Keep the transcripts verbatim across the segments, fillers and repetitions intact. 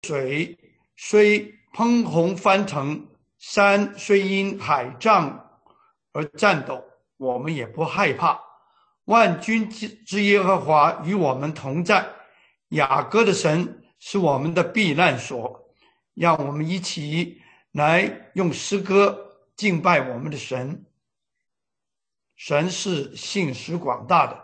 水虽喷洪翻腾，山虽因海涨而颤抖，我们也不害怕。万军之耶和华与我们同在，雅各的神是我们的避难所。让我们一起来用诗歌敬拜我们的神。神是信实广大的。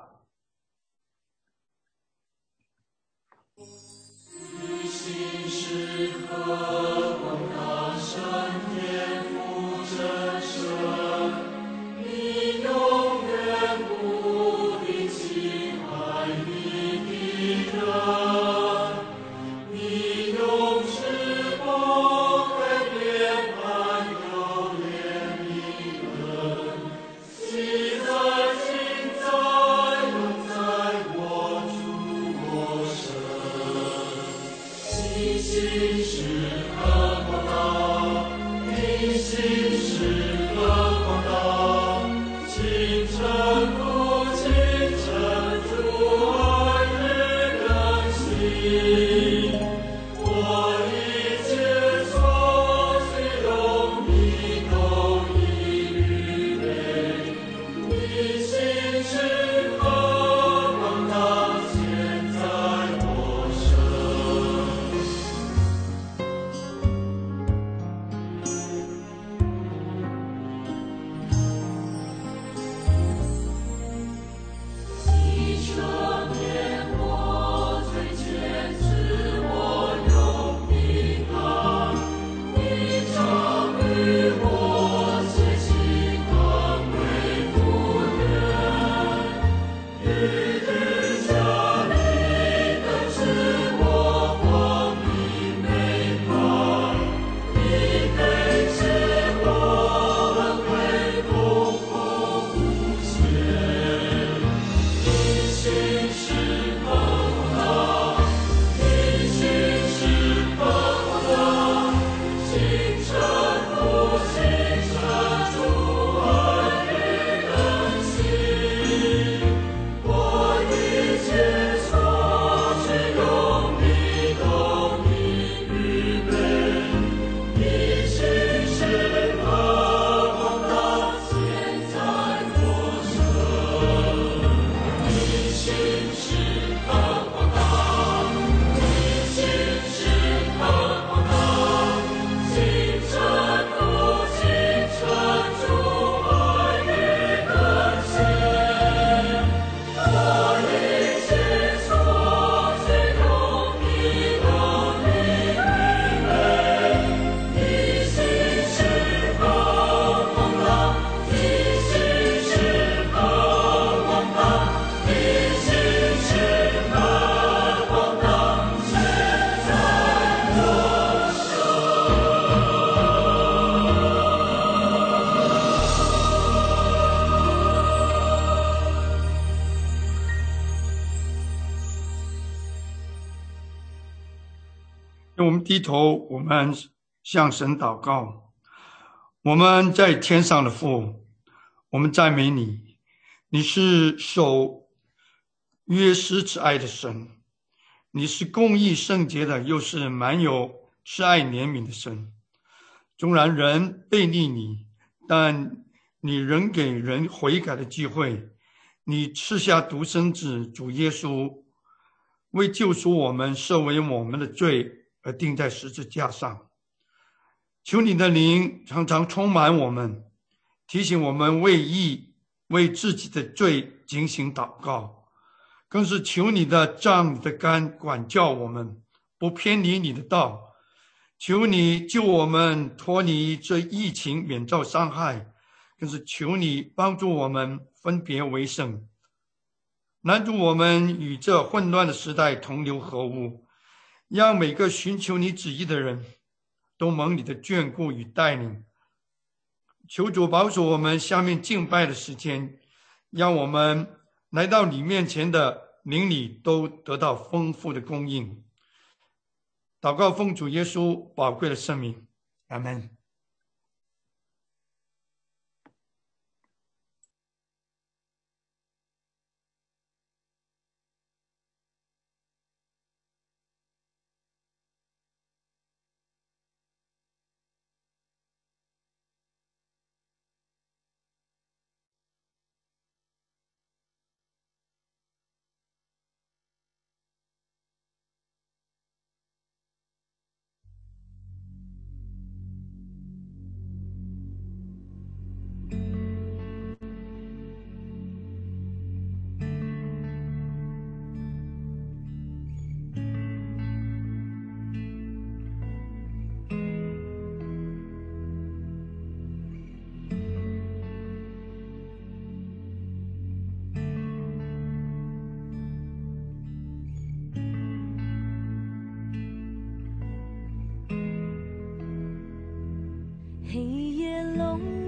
我们低头，我们向神祷告。我们在天上的父，我们赞美你，你是守约施慈爱的神，你是公义圣洁的，又是满有慈爱怜悯的神。纵然人背逆你，但你仍给人悔改的机会。你赐下独生子主耶稣，为救赎我们，赦为我们的罪而钉在十字架上。求你的灵常常充满我们，提醒我们为义为自己的罪警醒祷告，更是求你的杖你的竿管教我们，不偏离你的道。求你救我们脱离这疫情，免遭伤害，更是求你帮助我们分别为圣，拦阻我们与这混乱的时代同流合污，让每个寻求你旨意的人都蒙你的眷顾与带领。求主保守我们下面敬拜的时间，让我们来到你面前的灵里都得到丰富的供应。祷告奉主耶稣宝贵的圣名，阿们。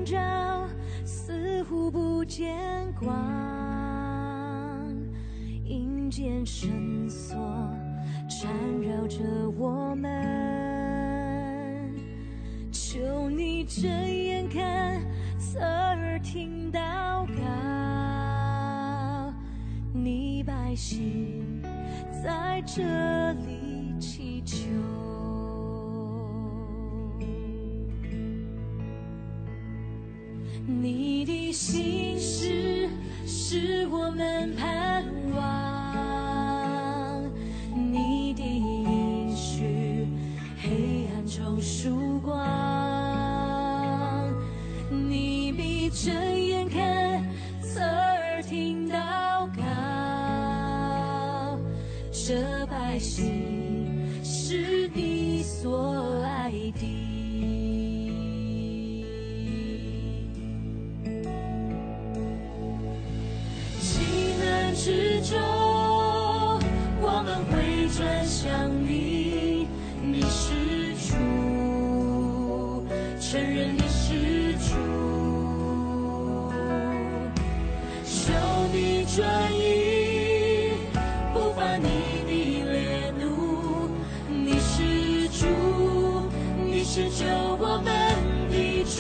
照似乎不见光，阴间绳索缠绕着我们，求你睁眼看，侧耳听祷告，你百姓在这里祈求。你的心事是我们盼望，你的应许黑暗中曙光，你闭着眼看，侧耳听祷告，这百姓是你所爱的。之中，我们会转向你，你是主，承认你是主，求你转移，不发你的烈怒，你是主，你是救我们的主。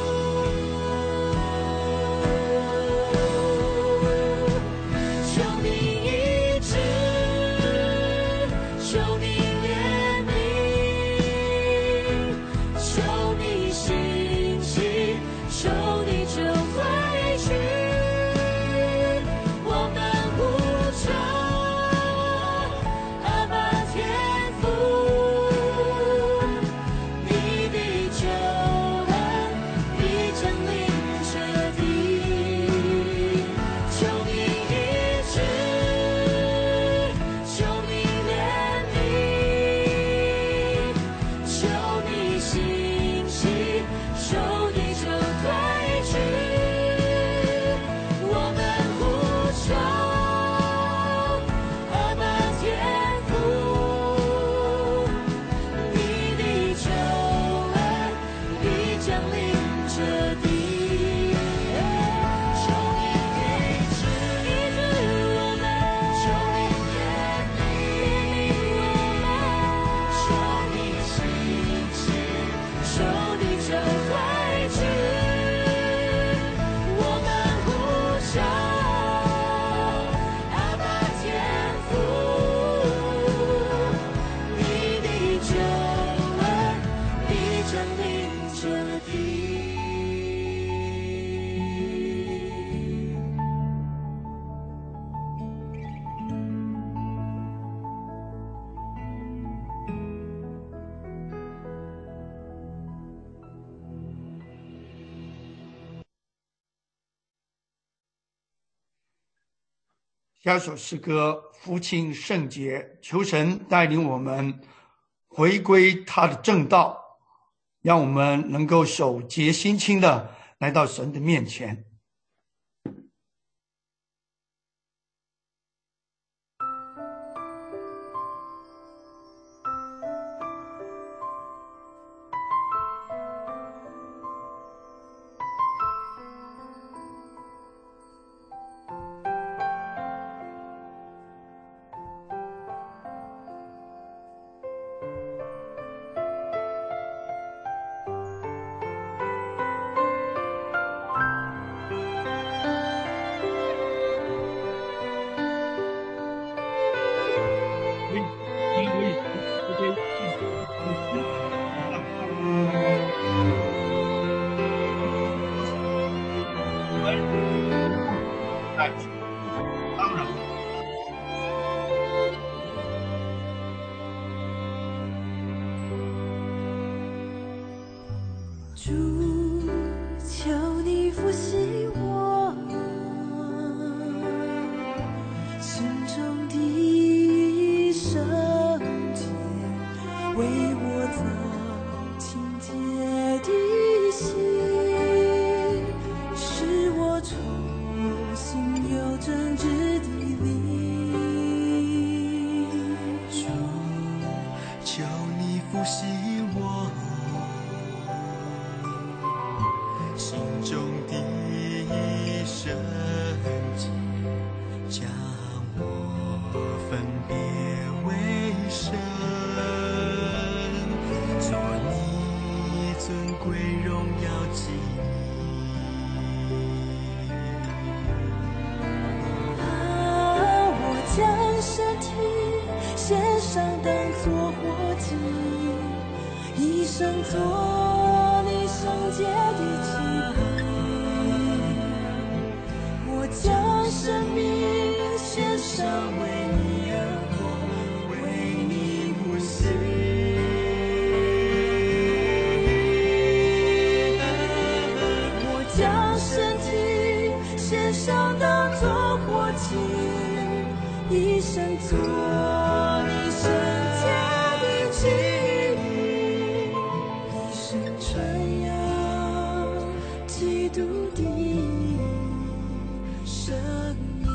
下首诗歌《父亲圣洁》，求神带领我们回归他的正道，让我们能够手洁心清的来到神的面前。 主，求你复兴我心中的圣洁，为我造清洁的心，使我重新有正直的灵。 主，求你复兴我心归荣耀给啊，我将身体献上当作活祭，一生做你圣洁的祭品。我将生命献上，为你而活，为你呼吸。我将身体献上，当作活祭，一生做你圣洁的祭品，一生传扬基督的生命。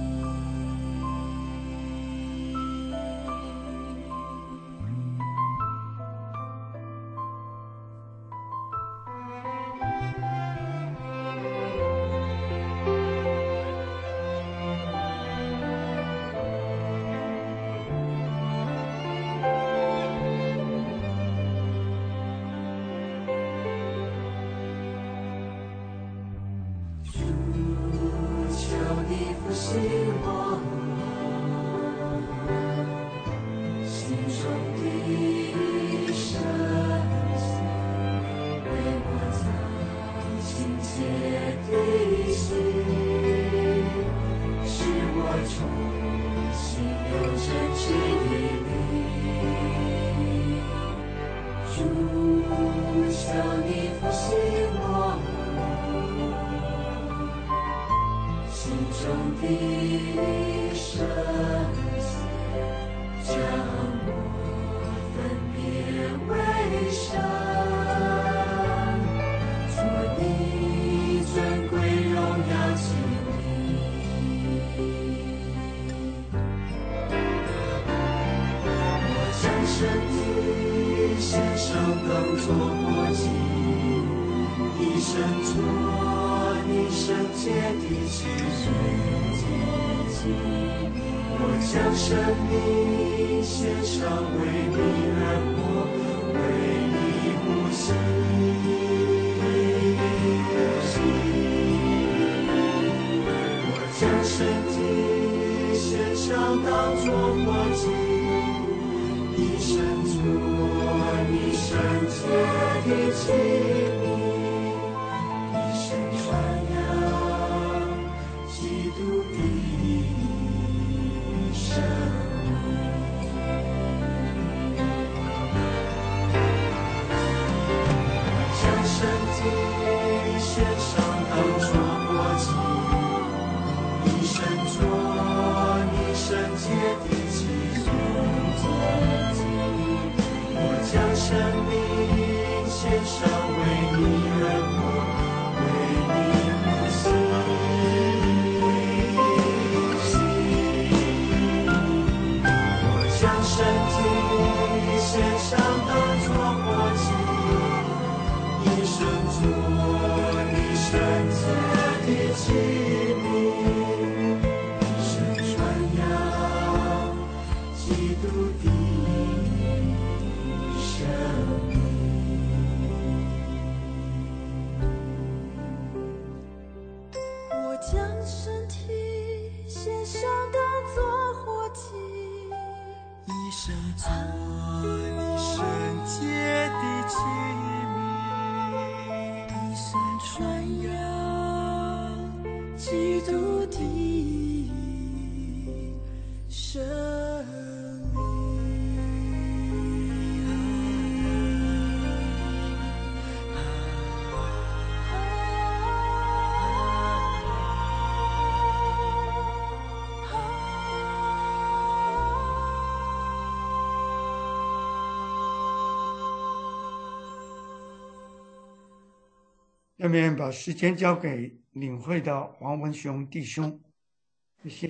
下面把时间交给领会的黄文雄弟兄，谢谢。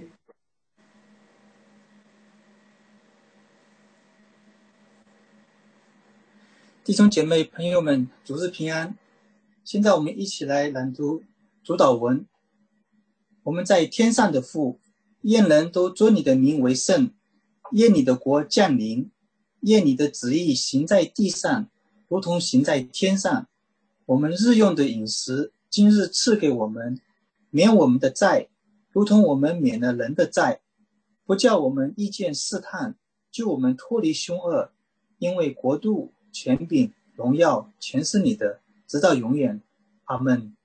弟兄姐妹朋友们，主日平安。现在我们一起来朗读主祷文。我们在天上的父，愿人都尊你的名为圣，愿你的国降临，愿你的旨意行在地上，如同行在天上。 我们日用的饮食今日赐给我们，免我们的债，如同我们免了人的债，不叫我们遇见试探，救我们脱离凶恶，因为国度、权柄、荣耀全是你的，直到永远。阿们。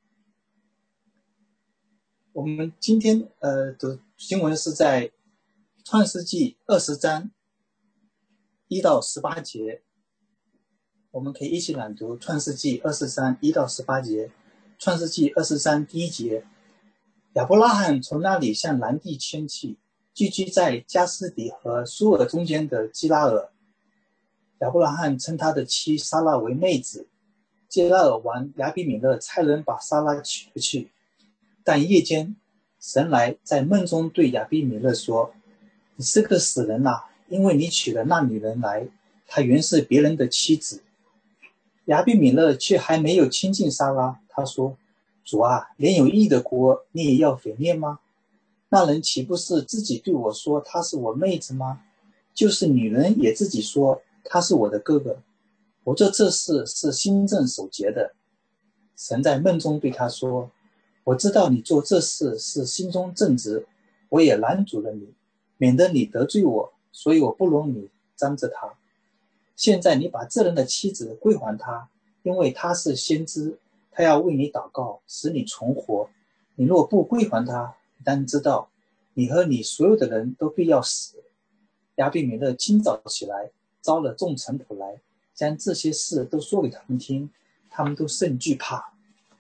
我们今天呃的经文是在创世纪二十章一到十八节，我们可以一起朗读创世纪二十章一到十八节。创世纪二十章第一节，亚伯拉罕从那里向南地迁去，聚居在加斯底和苏尔中间的基拉尔。亚伯拉罕称他的妻撒拉为妹子。基拉尔王亚比米勒差人把撒拉娶回去，但夜间神来在梦中对亚比米勒说：你是个死人啊，因为你娶了那女人来，她原是别人的妻子。亚比米勒却还没有亲近撒拉，他说：主啊，连有义的国你也要毁灭吗？那人岂不是自己对我说她是我妹子吗？就是女人也自己说他是我的哥哥。我做这事是心正守节的。神在梦中对他说：我知道你做这事是心中正直，我也拦阻了你，免得你得罪我，所以我不容你沾着他。现在你把这人的妻子归还他，因为他是先知，他要为你祷告，使你存活。你若不归还他，当知道你和你所有的人都必要死。亚比米勒清早起来，招了众臣仆来，将这些事都说给他们听，他们都甚惧怕。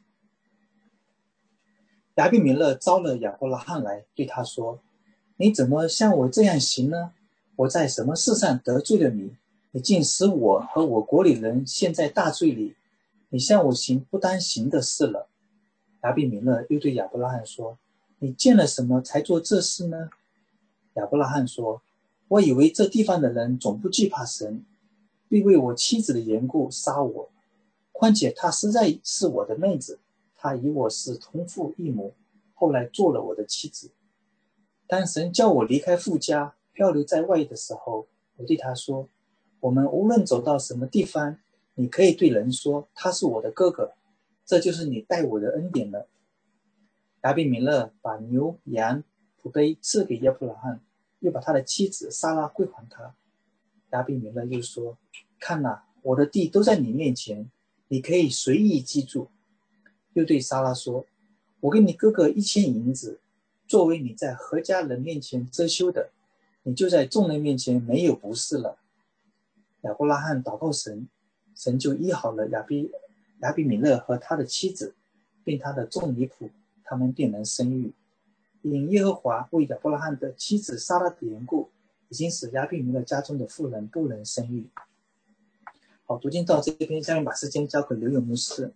亚比米勒招了亚伯拉罕来，对他说：你怎么像我这样行呢？我在什么事上得罪了你？你竟使我和我国里人陷在大罪里，你向我行不当行的事了。亚比米勒又对亚伯拉罕说：你见了什么才做这事呢？亚伯拉罕说：我以为这地方的人总不惧怕神，必为我妻子的缘故杀我。况且她实在是我的妹子，她与我是同父异母，后来做了我的妻子。当神叫我离开父家，漂流在外的时候，我对他说：我们无论走到什么地方，你可以对人说他是我的哥哥，这就是你待我的恩典了。亚比米勒把牛羊仆婢赐给亚伯拉罕，又把他的妻子撒拉归还他。亚比米勒又说：看哪，我的地都在你面前，你可以随意居住。又对撒拉说：我给你哥哥一千银子，作为你在何家人面前遮羞的，你就在众人面前没有不是了。亚伯拉罕祷告神，神就医好了亚比亚比米勒和他的妻子，并他的众女仆，他们便能生育。因耶和华为亚伯拉罕的妻子撒拉的缘故，已经使亚比米勒家中的妇人不能生育。好，读经到这边，下面把时间交给刘勇牧师。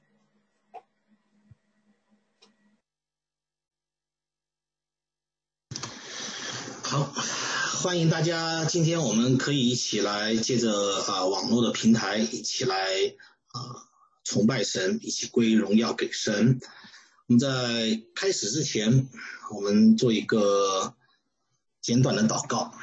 好，欢迎大家，今天我们可以一起来借着啊网络的平台一起来啊崇拜神，一起归荣耀给神。我们在开始之前，我们做一个简短的祷告。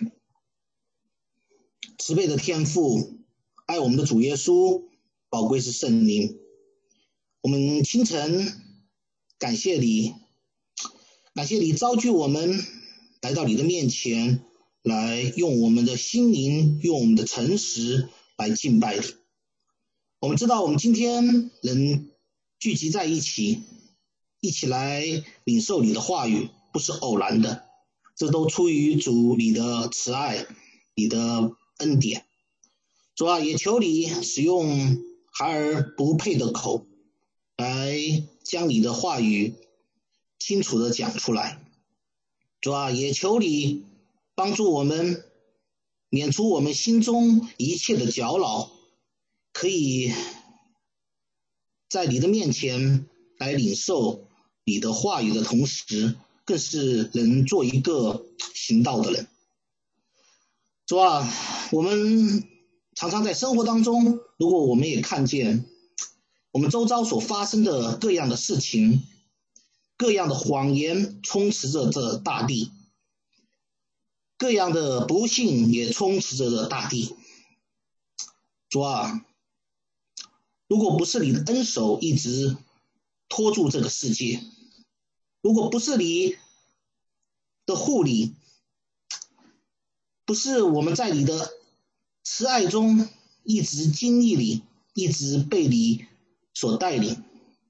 慈悲的天父，爱我们的主耶稣，宝贵是圣灵，我们清晨感谢你，感谢你召聚我们来到你的面前，来用我们的心灵，用我们的诚实来敬拜你。我们知道我们今天能聚集在一起，一起来领受你的话语，不是偶然的，这都出于主你的慈爱，你的恩典。主啊，也求你使用孩儿不配的口，来将你的话语清楚地讲出来。主啊，也求你帮助我们，免除我们心中一切的搅扰，可以在你的面前来领受你的话语的同时，更是能做一个行道的人。主啊，我们常常在生活当中，如果我们也看见我们周遭所发生的各样的事情，各样的谎言充斥着这大地，各样的不幸也充斥着这大地。主啊， 如果不是你的恩手一直拖住这个世界，如果不是你的护理，不是我们在你的慈爱中一直经历你，一直被你所带领，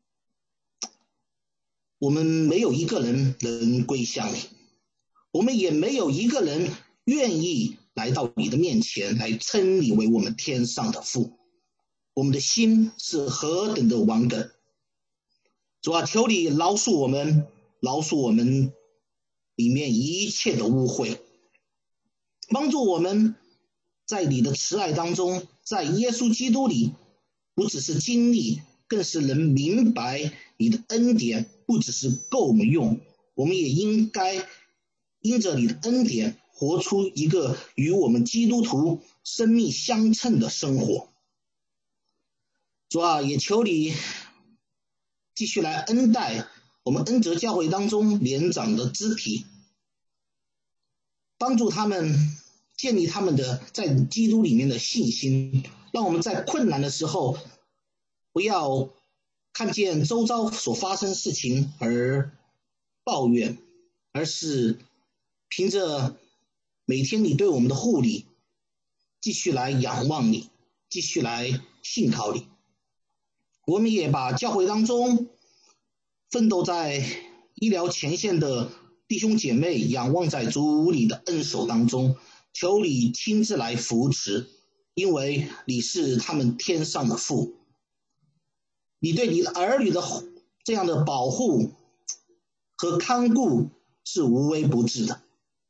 我们没有一个人能归向你，我们也没有一个人愿意来到你的面前来称你为我们天上的父。我们的心是何等的顽梗，主啊，求你饶恕我们，饶恕我们里面一切的污秽，帮助我们在你的慈爱当中，在耶稣基督里，不只是经历，更是能明白你的恩典不只是够我们用，我们也应该因着你的恩典活出一个与我们基督徒生命相称的生活。主啊，也求你继续来恩待我们恩泽教会当中年长的肢体，帮助他们建立他们的在基督里面的信心，让我们在困难的时候不要看见周遭所发生事情而抱怨，而是凭着每天你对我们的护理，继续来仰望你，继续来信靠你。我们也把教会当中奋斗在医疗前线的弟兄姐妹仰望在主你的恩手当中，求你亲自来扶持，因为你是他们天上的父，你对你的儿女的这样的保护和看顾是无微不至的。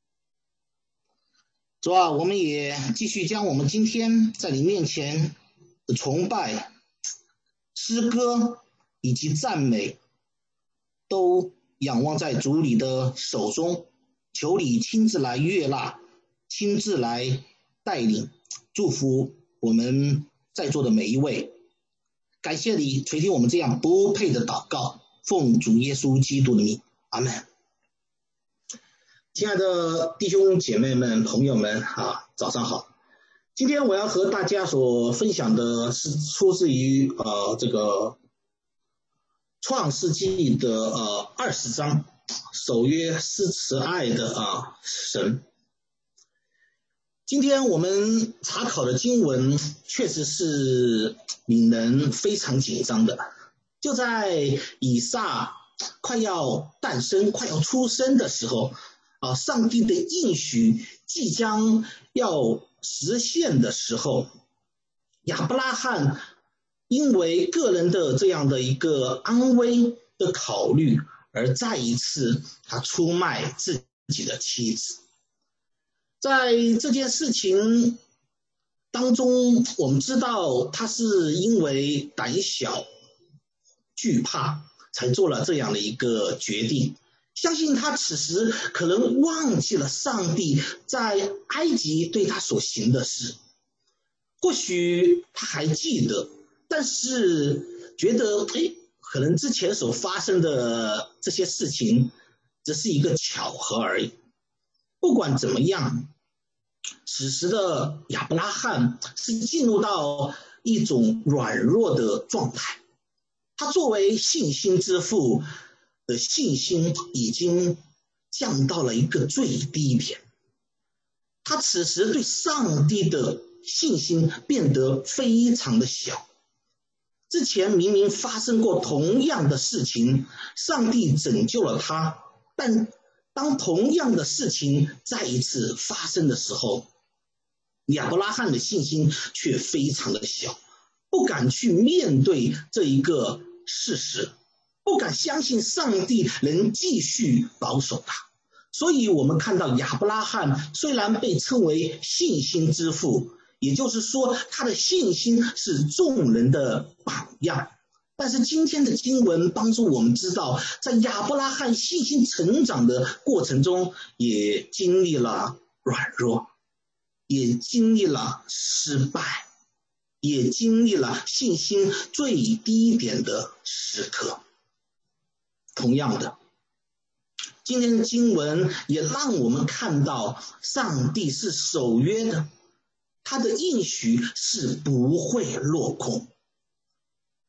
主啊，我们也继续将我们今天在你面前的崇拜、诗歌以及赞美都仰望在主你的手中，求你亲自来悦纳，亲自来带领，祝福我们在座的每一位。感谢你垂听我们这样不配的祷告，奉主耶稣基督的名，阿们。亲爱的弟兄姐妹们、朋友们啊，早上好。今天我要和大家所分享的是出自于呃这个创世纪的呃二十章，守约施慈爱的啊神。今天我们查考的经文确实是令人非常紧张的，就在以撒快要诞生、快要出生的时候啊，上帝的应许即将要实现的时候，亚伯拉罕因为个人的这样的一个安危的考虑，而再一次他出卖自己的妻子。在这件事情当中，我们知道他是因为胆小惧怕才做了这样的一个决定。相信他此时可能忘记了上帝在埃及对他所行的事，或许他还记得，但是觉得诶，可能之前所发生的这些事情只是一个巧合而已。不管怎么样，此时的亚伯拉罕是进入到一种软弱的状态，他作为信心之父的信心已经降到了一个最低点，他此时对上帝的信心变得非常的小。之前明明发生过同样的事情，上帝拯救了他，但当同样的事情再一次发生的时候，亚伯拉罕的信心却非常的小，不敢去面对这一个事实，不敢相信上帝能继续保守他。所以我们看到亚伯拉罕虽然被称为信心之父，也就是说他的信心是众人的榜样，但是今天的经文帮助我们知道，在亚伯拉罕信心成长的过程中，也经历了软弱，也经历了失败，也经历了信心最低点的时刻。同样的，今天的经文也让我们看到上帝是守约的，他的应许是不会落空。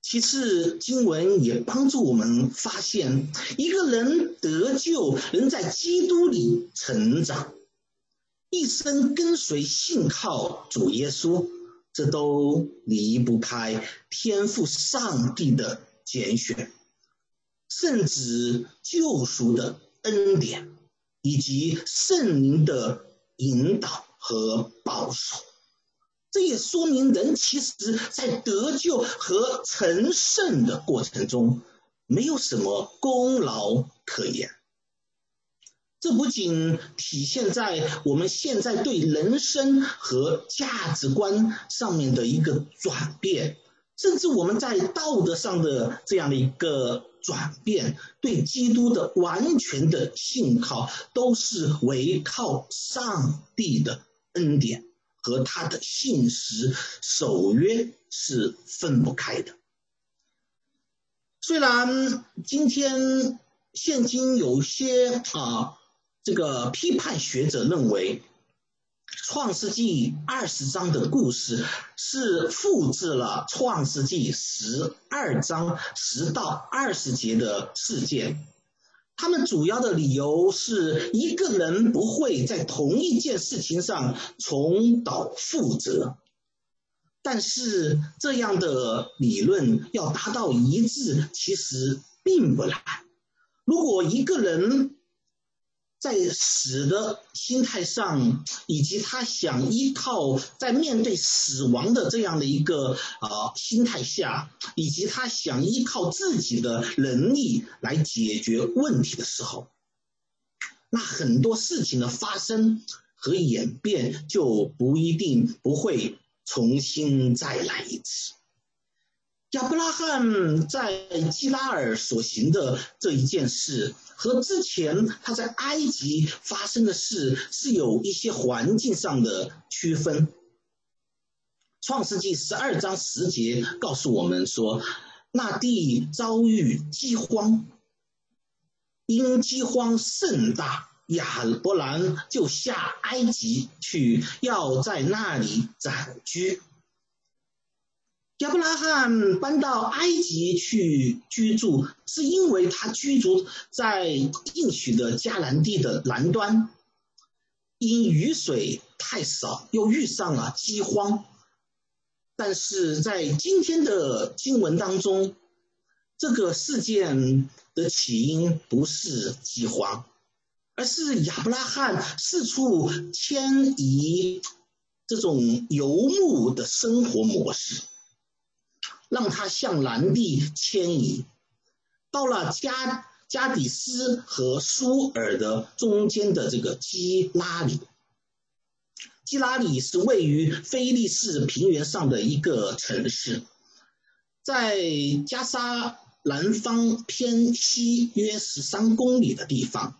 其次，经文也帮助我们发现，一个人得救，人在基督里成长，一生跟随信靠主耶稣，这都离不开天父上帝的拣选，甚至救赎的恩典，以及圣灵的引导和保守。这也说明人其实在得救和成圣的过程中没有什么功劳可言。这不仅体现在我们现在对人生和价值观上面的一个转变，甚至我们在道德上的这样的一个转变，对基督的完全的信靠，都是唯靠上帝的恩典和他的信实守约是分不开的。虽然今天现今有些啊这个批判学者认为创世纪二十章的故事是复制了创世纪十二章十到二十节的事件，他们主要的理由是一个人不会在同一件事情上重蹈覆辙，但是这样的理论要达到一致其实并不难。如果一个人在死的心态上，以及他想依靠在面对死亡的这样的一个呃心态下，以及他想依靠自己的能力来解决问题的时候，那很多事情的发生和演变就不一定不会重新再来一次。亚伯拉罕在基拉尔所行的这一件事，和之前他在埃及发生的事是有一些环境上的区分。创世纪十二章十节告诉我们说，那地遭遇饥荒，因饥荒甚大，亚伯兰就下埃及去，要在那里暂居。亚伯拉罕搬到埃及去居住，是因为他居住在应许的迦南地的南端，因雨水太少，又遇上了饥荒。但是在今天的经文当中，这个事件的起因不是饥荒，而是亚伯拉罕四处迁移这种游牧的生活模式，让他向南地迁移，到了加加底斯和苏尔的中间的这个基拉里。基拉里是位于非利士平原上的一个城市，在加沙南方偏西约十三公里的地方。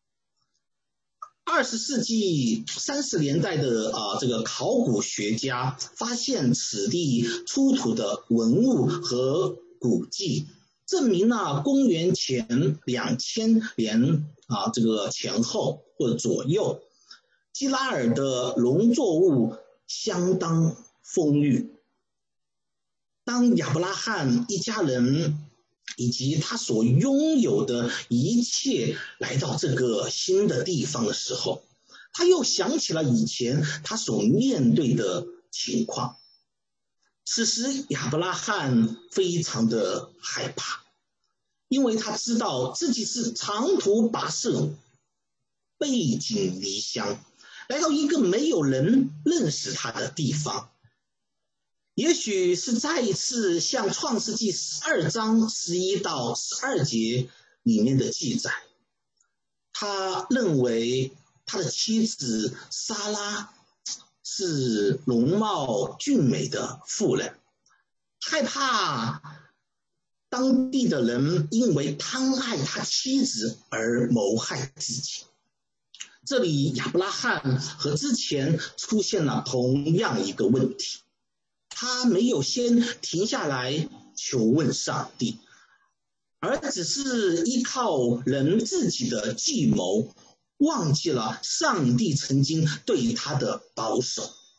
二十世纪三十年代的啊，这个考古学家发现此地出土的文物和古迹，证明了公元前两千年啊，这个前后或者左右，基拉尔的农作物相当丰裕。当亚伯拉罕一家人以及他所拥有的一切来到这个新的地方的时候，他又想起了以前他所面对的情况。此时亚伯拉罕非常的害怕，因为他知道自己是长途跋涉，背井离乡，来到一个没有人认识他的地方。也许是再一次像创世纪十二章十一到十二节里面的记载，他认为他的妻子莎拉是容貌俊美的妇人，害怕当地的人因为贪爱他妻子而谋害自己。这里亚伯拉罕和之前出现了同样一个问题，他没有先停下来求问上帝，而只是依靠人自己的计谋，忘记了上帝曾经对他的保守，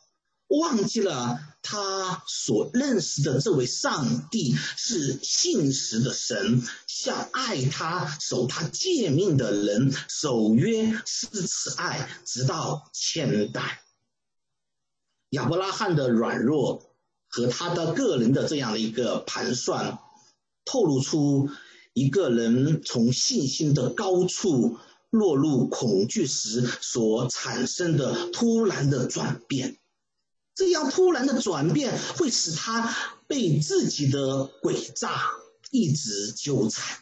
忘记了他所认识的这位上帝是信实的神，向爱他守他诫命的人守约施慈爱，直到千代。亚伯拉罕的软弱和他的个人的这样的一个盘算，透露出一个人从信心的高处落入恐惧时所产生的突然的转变。这样突然的转变会使他被自己的诡诈一直纠缠。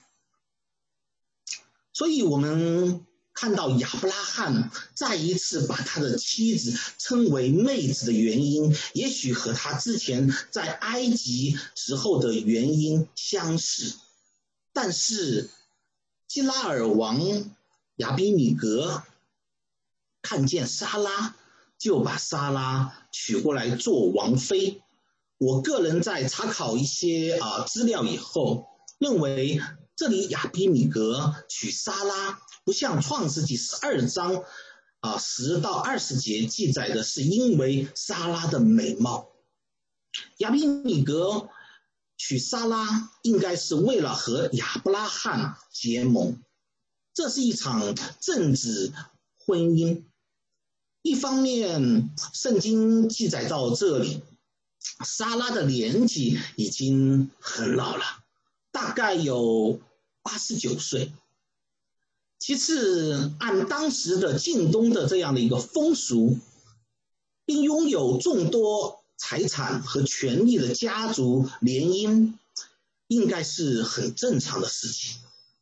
所以我们看到亚伯拉罕再一次把他的妻子称为妹子的原因，也许和他之前在埃及时候的原因相似。但是基拉尔王亚比米革看见撒拉，就把撒拉娶过来做王妃。我个人在查考一些啊资料以后，认为这里亚比米革娶撒拉，不像创世纪十二章啊十到二十节记载的是因为撒拉的美貌。亚比米革娶撒拉应该是为了和亚伯拉罕结盟，这是一场政治婚姻。一方面圣经记载到这里，撒拉的年纪已经很老了，大概有八十九岁。其次，按当时的近东的这样的一个风俗，并拥有众多财产和权力的家族联姻，应该是很正常的事情。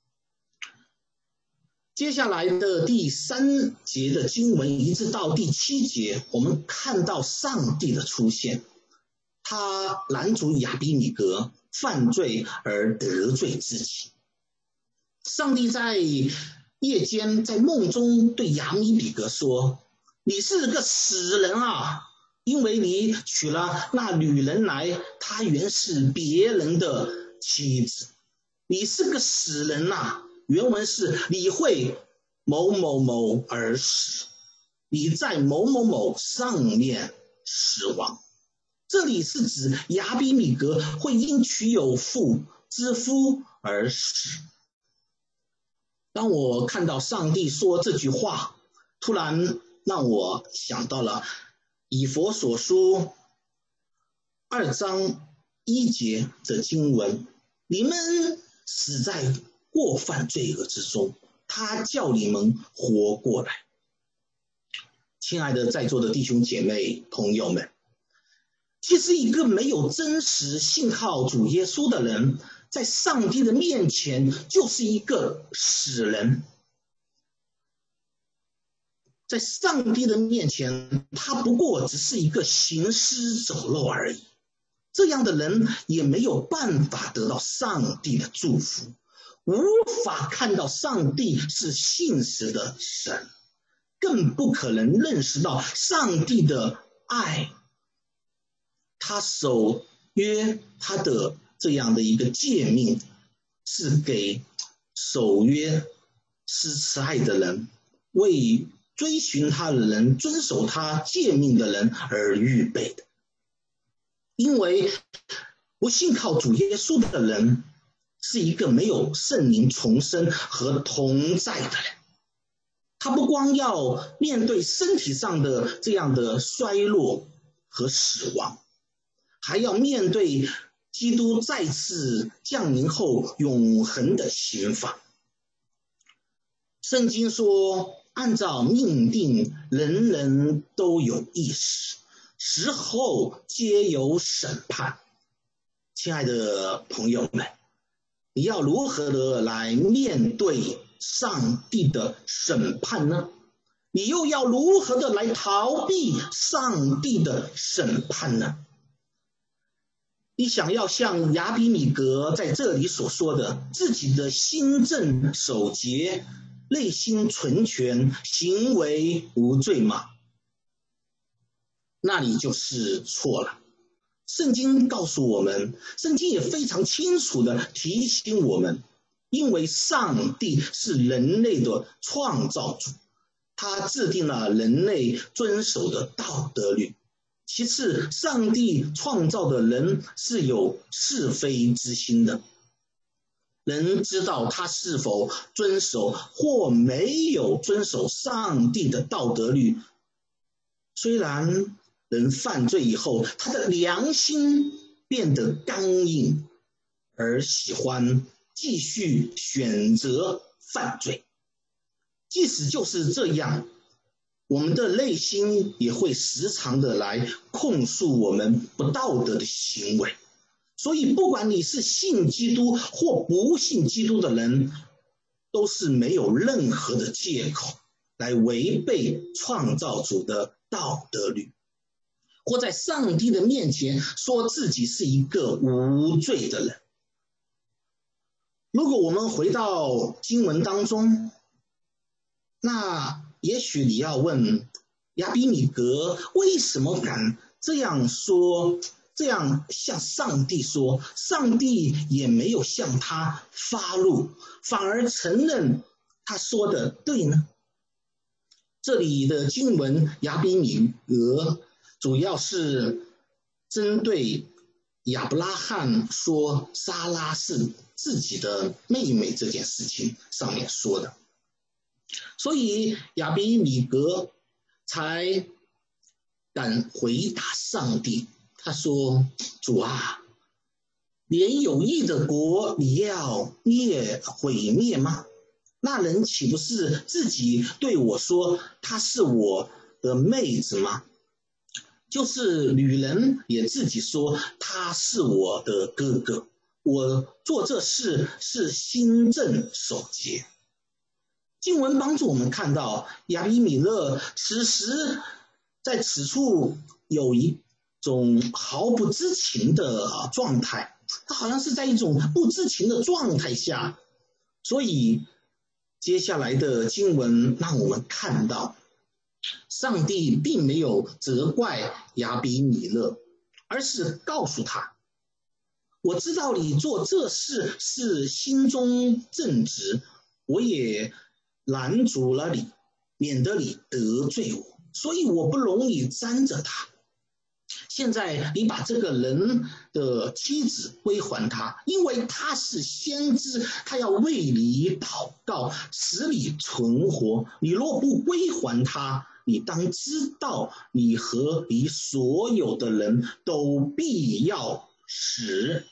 接下来的第三节的经文一直到第七节，我们看到上帝的出现，他拦阻亚比米革犯罪而得罪自己。上帝在夜间在梦中对亚比米革说，你是个死人啊，因为你娶了那女人来，她原是别人的妻子。你是个死人啊，原文是你会某某某而死，你在某某某上面死亡。这里是指亚比米革会因娶有妇之夫而死。当我看到上帝说这句话，突然让我想到了以弗所书二章一节的经文，你们死在过犯罪恶之中，他叫你们活过来。亲爱的在座的弟兄姐妹朋友们，其实一个没有真实信靠主耶稣的人，在上帝的面前就是一个死人。在上帝的面前，他不过只是一个行尸走肉而已。这样的人也没有办法得到上帝的祝福，无法看到上帝是信实的神，更不可能认识到上帝的爱。他守约，他的这样的一个诫命是给守约施慈爱的人，为追寻他的人，遵守他诫命的人而预备的。因为不信靠主耶稣的人是一个没有圣灵重生和同在的人，他不光要面对身体上的这样的衰落和死亡，还要面对基督再次降临后永恒的刑罚。圣经说，按照命定，人人都有一死，死后皆有审判。亲爱的朋友们，你要如何的来面对上帝的审判呢？你又要如何的来逃避上帝的审判呢？你想要像亚比米革在这里所说的，自己的心正守节，内心纯全，行为无罪吗？那你就是错了。圣经告诉我们，圣经也非常清楚的提醒我们，因为上帝是人类的创造主，他制定了人类遵守的道德律， 其次，上帝创造的人是有是非之心的，人知道他是否遵守或没有遵守上帝的道德律。虽然人犯罪以后，他的良心变得刚硬，而喜欢继续选择犯罪。即使就是这样，我们的内心也会时常的来控诉我们不道德的行为。所以不管你是信基督或不信基督的人，都是没有任何的借口来违背创造主的道德律，或在上帝的面前说自己是一个无罪的人。如果我们回到经文当中，那也许你要问，亚比米革为什么敢这样说，这样向上帝说？上帝也没有向他发怒，反而承认他说的对呢？这里的经文亚比米革主要是针对亚伯拉罕说撒拉是自己的妹妹这件事情上面说的，所以亚比米革才敢回答上帝。他说：主啊，连有义的国你要灭毁灭吗？那人岂不是自己对我说她是我的妹子吗？就是女人也自己说她是我的哥哥，我做这事是心正守节。经文帮助我们看到亚比米勒此时在此处有一种毫不知情的状态，他好像是在一种不知情的状态下。所以接下来的经文让我们看到，上帝并没有责怪亚比米勒，而是告诉他，我知道你做这事是心中正直，我也拦阻了你，免得你得罪我，所以我不容你沾着他。现在你把这个人的妻子归还他，因为他是先知，他要为你祷告，使你存活。你若不归还他，你当知道你和你所有的人都必要死。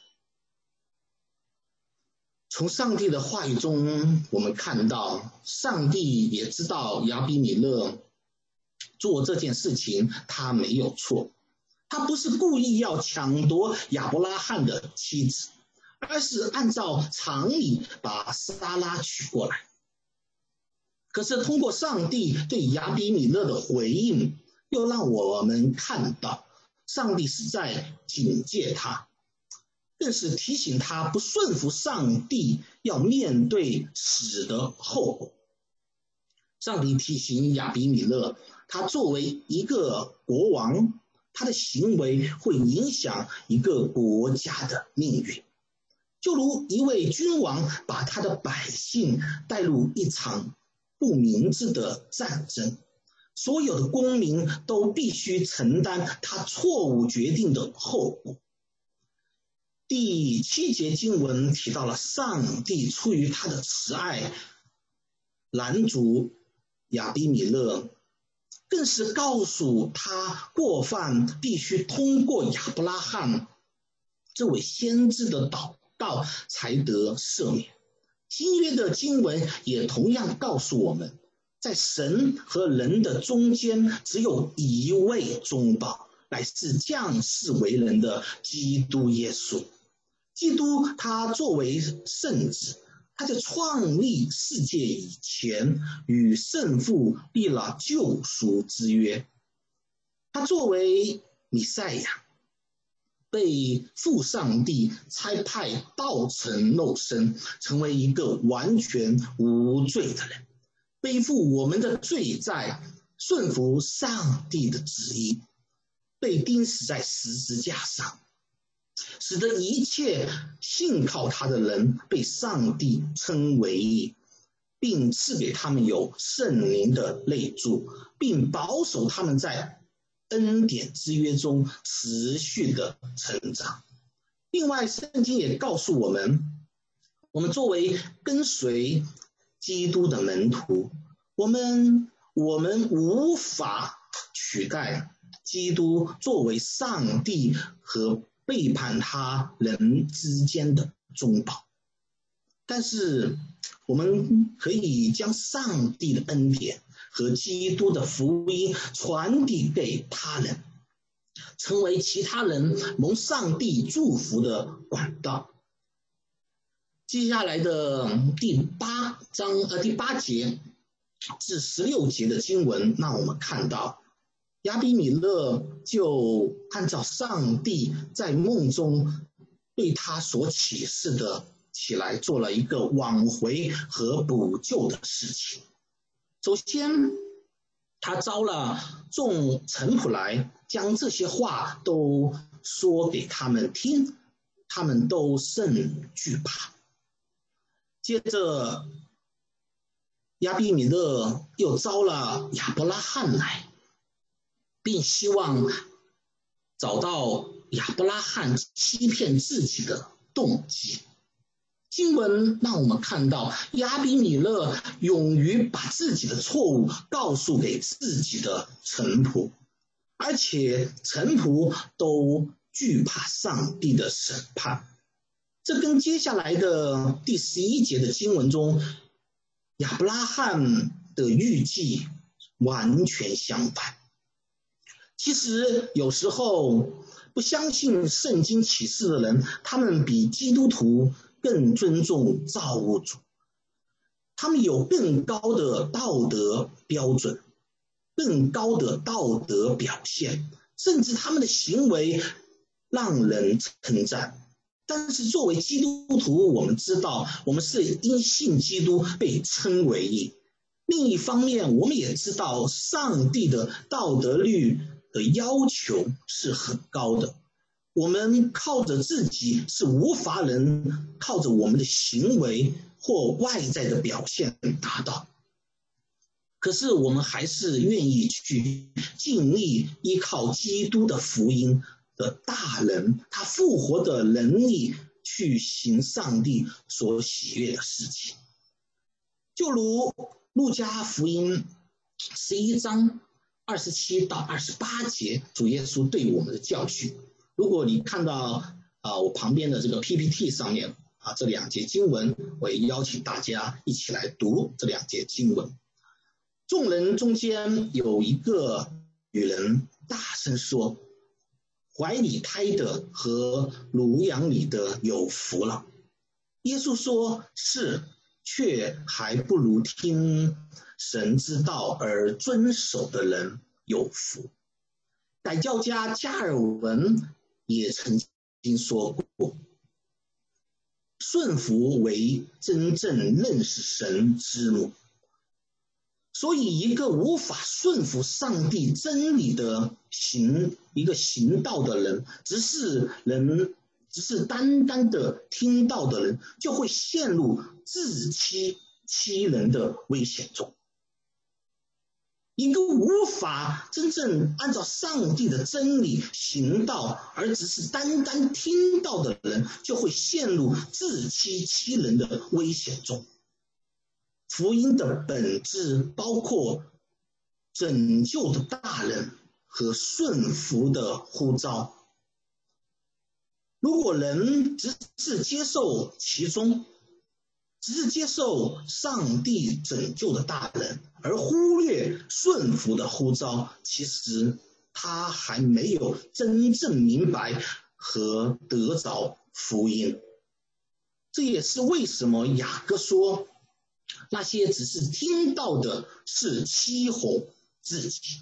从上帝的话语中我们看到，上帝也知道亚比米勒做这件事情他没有错，他不是故意要抢夺亚伯拉罕的妻子，而是按照常理把撒拉娶过来。可是通过上帝对亚比米勒的回应，又让我们看到上帝是在警戒他，更是提醒他不顺服上帝要面对死的后果。上帝提醒亚比米勒，他作为一个国王，他的行为会影响一个国家的命运，就如一位君王把他的百姓带入一场不明智的战争，所有的公民都必须承担他错误决定的后果。第七节经文提到了上帝出于他的慈爱拦阻亚比米勒，更是告诉他过犯必须通过亚伯拉罕这位先知的祷告才得赦免。新约的经文也同样告诉我们，在神和人的中间只有一位中保，乃是降世为人的基督耶稣。基督他作为圣子，他在创立世界以前与圣父立了救赎之约。他作为弥赛亚，被父上帝差派道成肉身，成为一个完全无罪的人，背负我们的罪债，顺服上帝的旨意，被钉死在十字架上，使得一切信靠他的人被上帝称为义，并赐给他们有圣灵的内住，并保守他们在恩典之约中持续的成长。另外，圣经也告诉我们，我们作为跟随基督的门徒，我们我们无法取代基督作为上帝和背叛他人之间的中保，但是我们可以将上帝的恩典和基督的福音传递给他人，成为其他人蒙上帝祝福的管道。接下来的第八章呃第八节至十六节的经文，让我们看到亚比米勒就按照上帝在梦中对他所启示的起来，做了一个挽回和补救的事情。首先，他招了众臣仆来，将这些话都说给他们听，他们都甚惧怕。接着，亚比米勒又招了亚伯拉罕来，并希望找到亚伯拉罕欺骗自己的动机。经文让我们看到，亚比米勒勇于把自己的错误告诉给自己的臣仆，而且臣仆都惧怕上帝的审判。这跟接下来的第十一节的经文中亚伯拉罕的预计完全相反。其实有时候不相信圣经启示的人，他们比基督徒更尊重造物主，他们有更高的道德标准，更高的道德表现，甚至他们的行为让人称赞。但是作为基督徒，我们知道我们是因信基督被称为义。另一方面，我们也知道上帝的道德律的要求是很高的，我们靠着自己是无法能靠着我们的行为或外在的表现达到。可是我们还是愿意去尽力依靠基督的福音的大能，他复活的能力去行上帝所喜悦的事情。就如路加福音十一章二十七到二十八节，主耶稣对我们的教训。如果你看到啊、呃、我旁边的这个 P P T 上面啊这两节经文，我也邀请大家一起来读这两节经文。众人中间有一个女人大声说，怀里胎的和乳养里的有福了。耶稣说，是，却还不如听神之道而遵守的人有福。改教家加尔文也曾经说过，顺服为真正认识神之路。所以一个无法顺服上帝真理的行一个行道的人，只是人只是单单的听到的人，就会陷入自欺欺人的危险中。一个无法真正按照上帝的真理行道，而只是单单听到的人，就会陷入自欺欺人的危险中。福音的本质包括拯救的大能和顺服的呼召。如果人只是接受其中，只是接受上帝拯救的大能，而忽略顺服的呼召，其实他还没有真正明白和得着福音。这也是为什么雅各说，那些只是听到的是欺哄自己。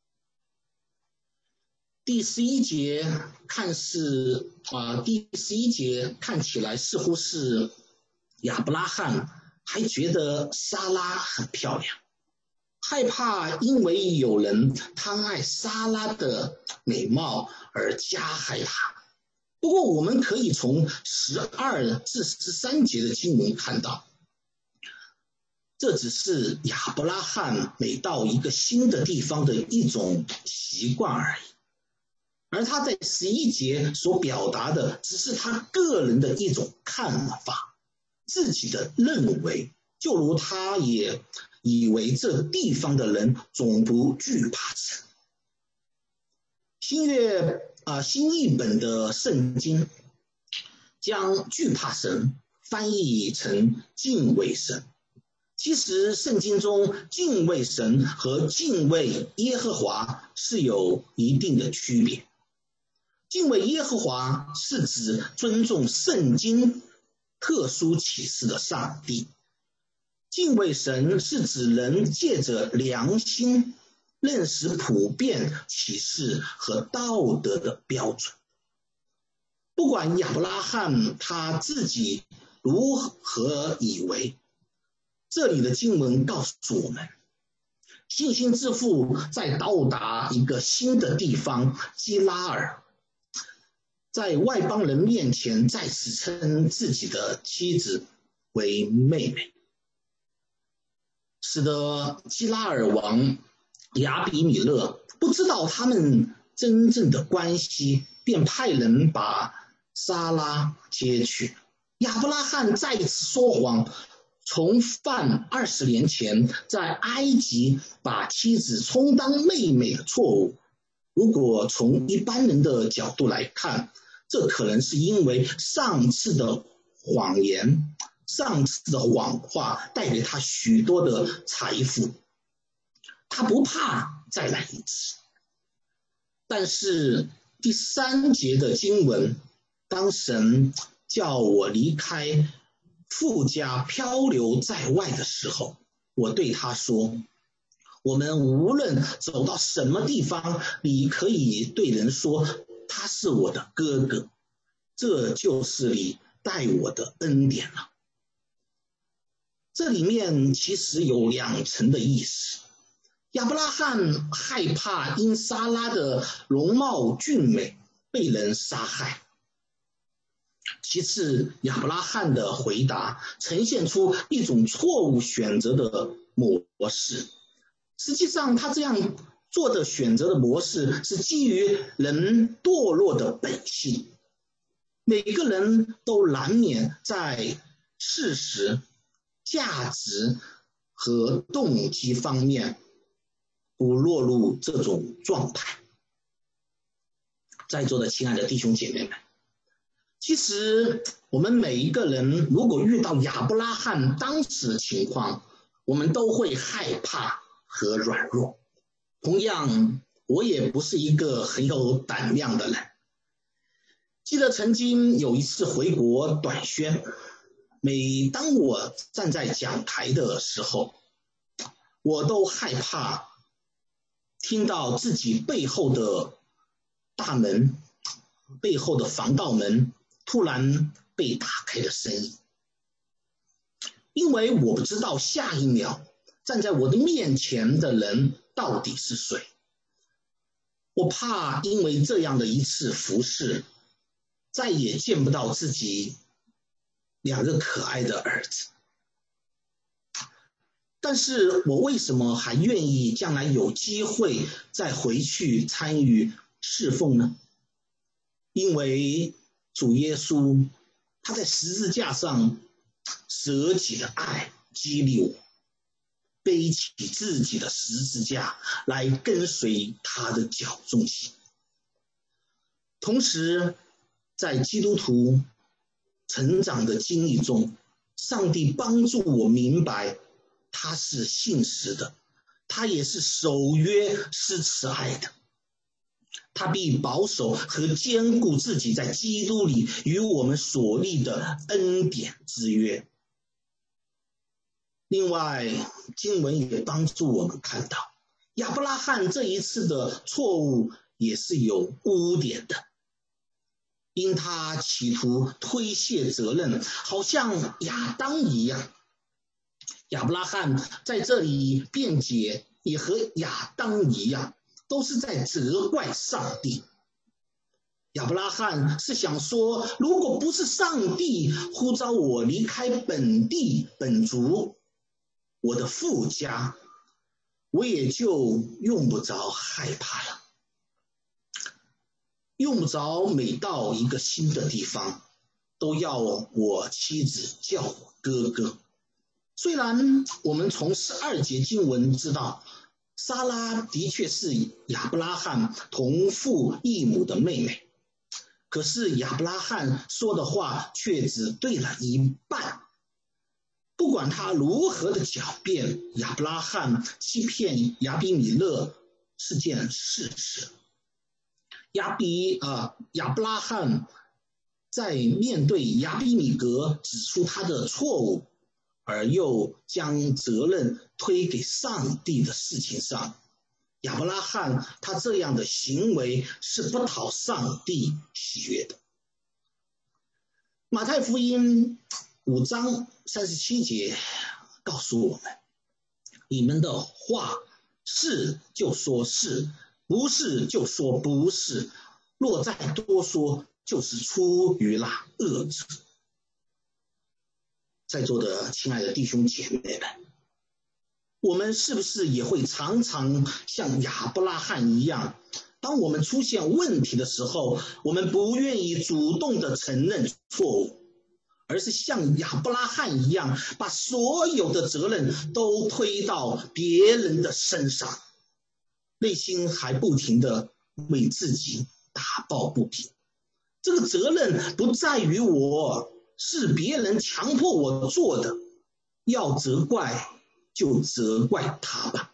第十一节看似啊、呃，第十一节看起来似乎是亚伯拉罕还觉得撒拉很漂亮，害怕因为有人贪爱撒拉的美貌而加害他。不过我们可以从十二至十三节的经文看到， 这只是亚伯拉罕每到一个新的地方的一种习惯而已。而他在十一节所表达的只是他个人的一种看法，自己的认为，就如他也以为这地方的人总不惧怕神。新约啊、呃、新译本的圣经将惧怕神翻译成敬畏神。其实圣经中敬畏神和敬畏耶和华是有一定的区别。敬畏耶和华是指尊重圣经特殊启示的上帝，敬畏神是指人借着良心认识普遍启示和道德的标准。不管亚伯拉罕他自己如何以为，这里的经文告诉我们，信心之父在到达一个新的地方基拉尔，在外邦人面前再次称自己的妻子为妹妹，使得基拉尔王亚比米勒不知道他们真正的关系，便派人把撒拉接去。亚伯拉罕再次说谎，重犯二十年前在埃及把妻子充当妹妹的错误。如果从一般人的角度来看，这可能是因为上次的谎言，上次的谎话带给他许多的财富，他不怕再来一次。但是第三节的经文，当神叫我离开父家漂流在外的时候，我对他说，我们无论走到什么地方，你可以对人说他是我的哥哥，这就是你待我的恩典了。这里面其实有两层的意思。亚伯拉罕害怕因撒拉的容貌俊美被人杀害。其次，亚伯拉罕的回答呈现出一种错误选择的模式。实际上，他这样做的选择的模式是基于人堕落的本性。每个人都难免在事实、价值和动机方面不落入这种状态。在座的亲爱的弟兄姐妹们，其实我们每一个人如果遇到亚伯拉罕当时的情况，我们都会害怕和软弱。同样，我也不是一个很有胆量的人。记得曾经有一次回国短宣，每当我站在讲台的时候，我都害怕听到自己背后的大门、背后的防盗门突然被打开的声音，因为我不知道下一秒站在我的面前的人到底是谁。我怕因为这样的一次服侍，再也见不到自己两个可爱的儿子。但是我为什么还愿意将来有机会再回去参与侍奉呢？因为主耶稣他在十字架上舍己的爱激励我，背起自己的十字架来跟随他的脚踪行。同时在基督徒成长的经历中，上帝帮助我明白他是信实的，他也是守约施慈爱的，他必保守和坚固自己在基督里与我们所立的恩典之约。另外，经文也帮助我们看到，亚伯拉罕这一次的错误也是有污点的，因他企图推卸责任，好像亚当一样。亚伯拉罕在这里辩解也和亚当一样，都是在责怪上帝。亚伯拉罕是想说，如果不是上帝呼召我离开本地本族， 我的父家，我也就用不着害怕了。用不着每到一个新的地方都要我妻子叫我哥哥。虽然我们从十二节经文知道撒拉的确是亚伯拉罕同父异母的妹妹，可是亚伯拉罕说的话却只对了一半。不管他如何的狡辩，亚伯拉罕欺骗亚比米勒是件事实。亚比啊，亚伯拉罕在面对亚比米格指出他的错误，而又将责任推给上帝的事情上，亚伯拉罕他这样的行为是不讨上帝喜悦的。马太福音五章三十七节告诉我们，你们的话是就说是，不是就说不是，若再多说，就是出于那恶者。在座的亲爱的弟兄姐妹们，我们是不是也会常常像亚伯拉罕一样，当我们出现问题的时候，我们不愿意主动的承认错误，而是像亚伯拉罕一样，把所有的责任都推到别人的身上，内心还不停的为自己打抱不平。这个责任不在于我，是别人强迫我做的，要责怪就责怪他吧。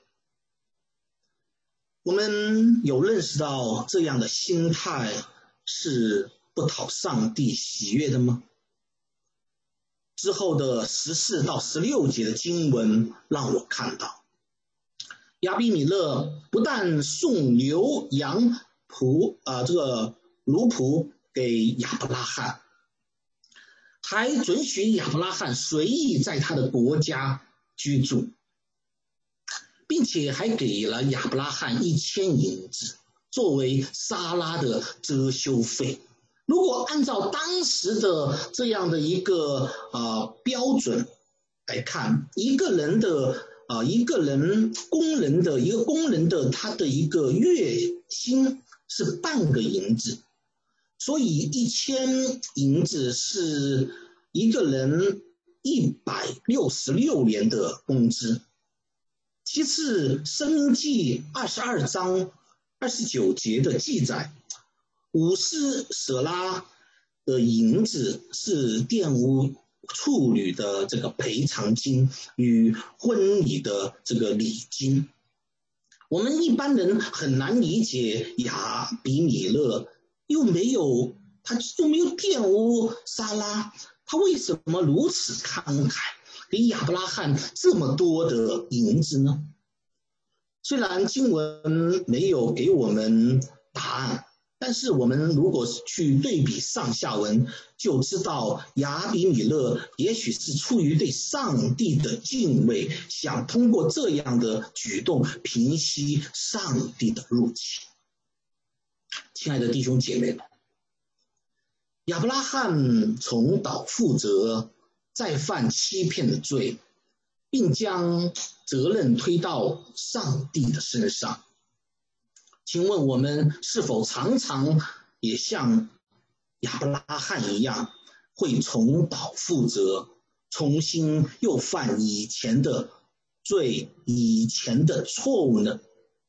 我们有认识到这样的心态是不讨上帝喜悦的吗？之后的十四到十六节的经文让我看到，亚比米勒不但送牛羊仆啊、呃、这个奴仆给亚伯拉罕，还准许亚伯拉罕随意在他的国家居住，并且还给了亚伯拉罕一千银子作为撒拉的遮羞费。如果按照当时的这样的一个呃标准来看，一个人的呃一个人工人的一个工人的他的一个月薪是半个银子，所以一千银子是一个人一百六十六年的工资。其次，申命记二十二章二十九节的记载，五斯舍拉的银子是玷污处女的这个赔偿金与婚礼的这个礼金。我们一般人很难理解亚比米勒又没有他又没有玷污撒拉，他为什么如此慷慨，给亚伯拉罕这么多的银子呢？虽然经文没有给我们答案，但是我们如果去对比上下文，就知道亚比米勒也许是出于对上帝的敬畏，想通过这样的举动平息上帝的怒气。亲爱的弟兄姐妹们，亚伯拉罕重蹈覆辙，再犯欺骗的罪，并将责任推到上帝的身上。请问我们是否常常也像亚伯拉罕一样，会重蹈覆辙，重新又犯以前的罪、以前的错误呢？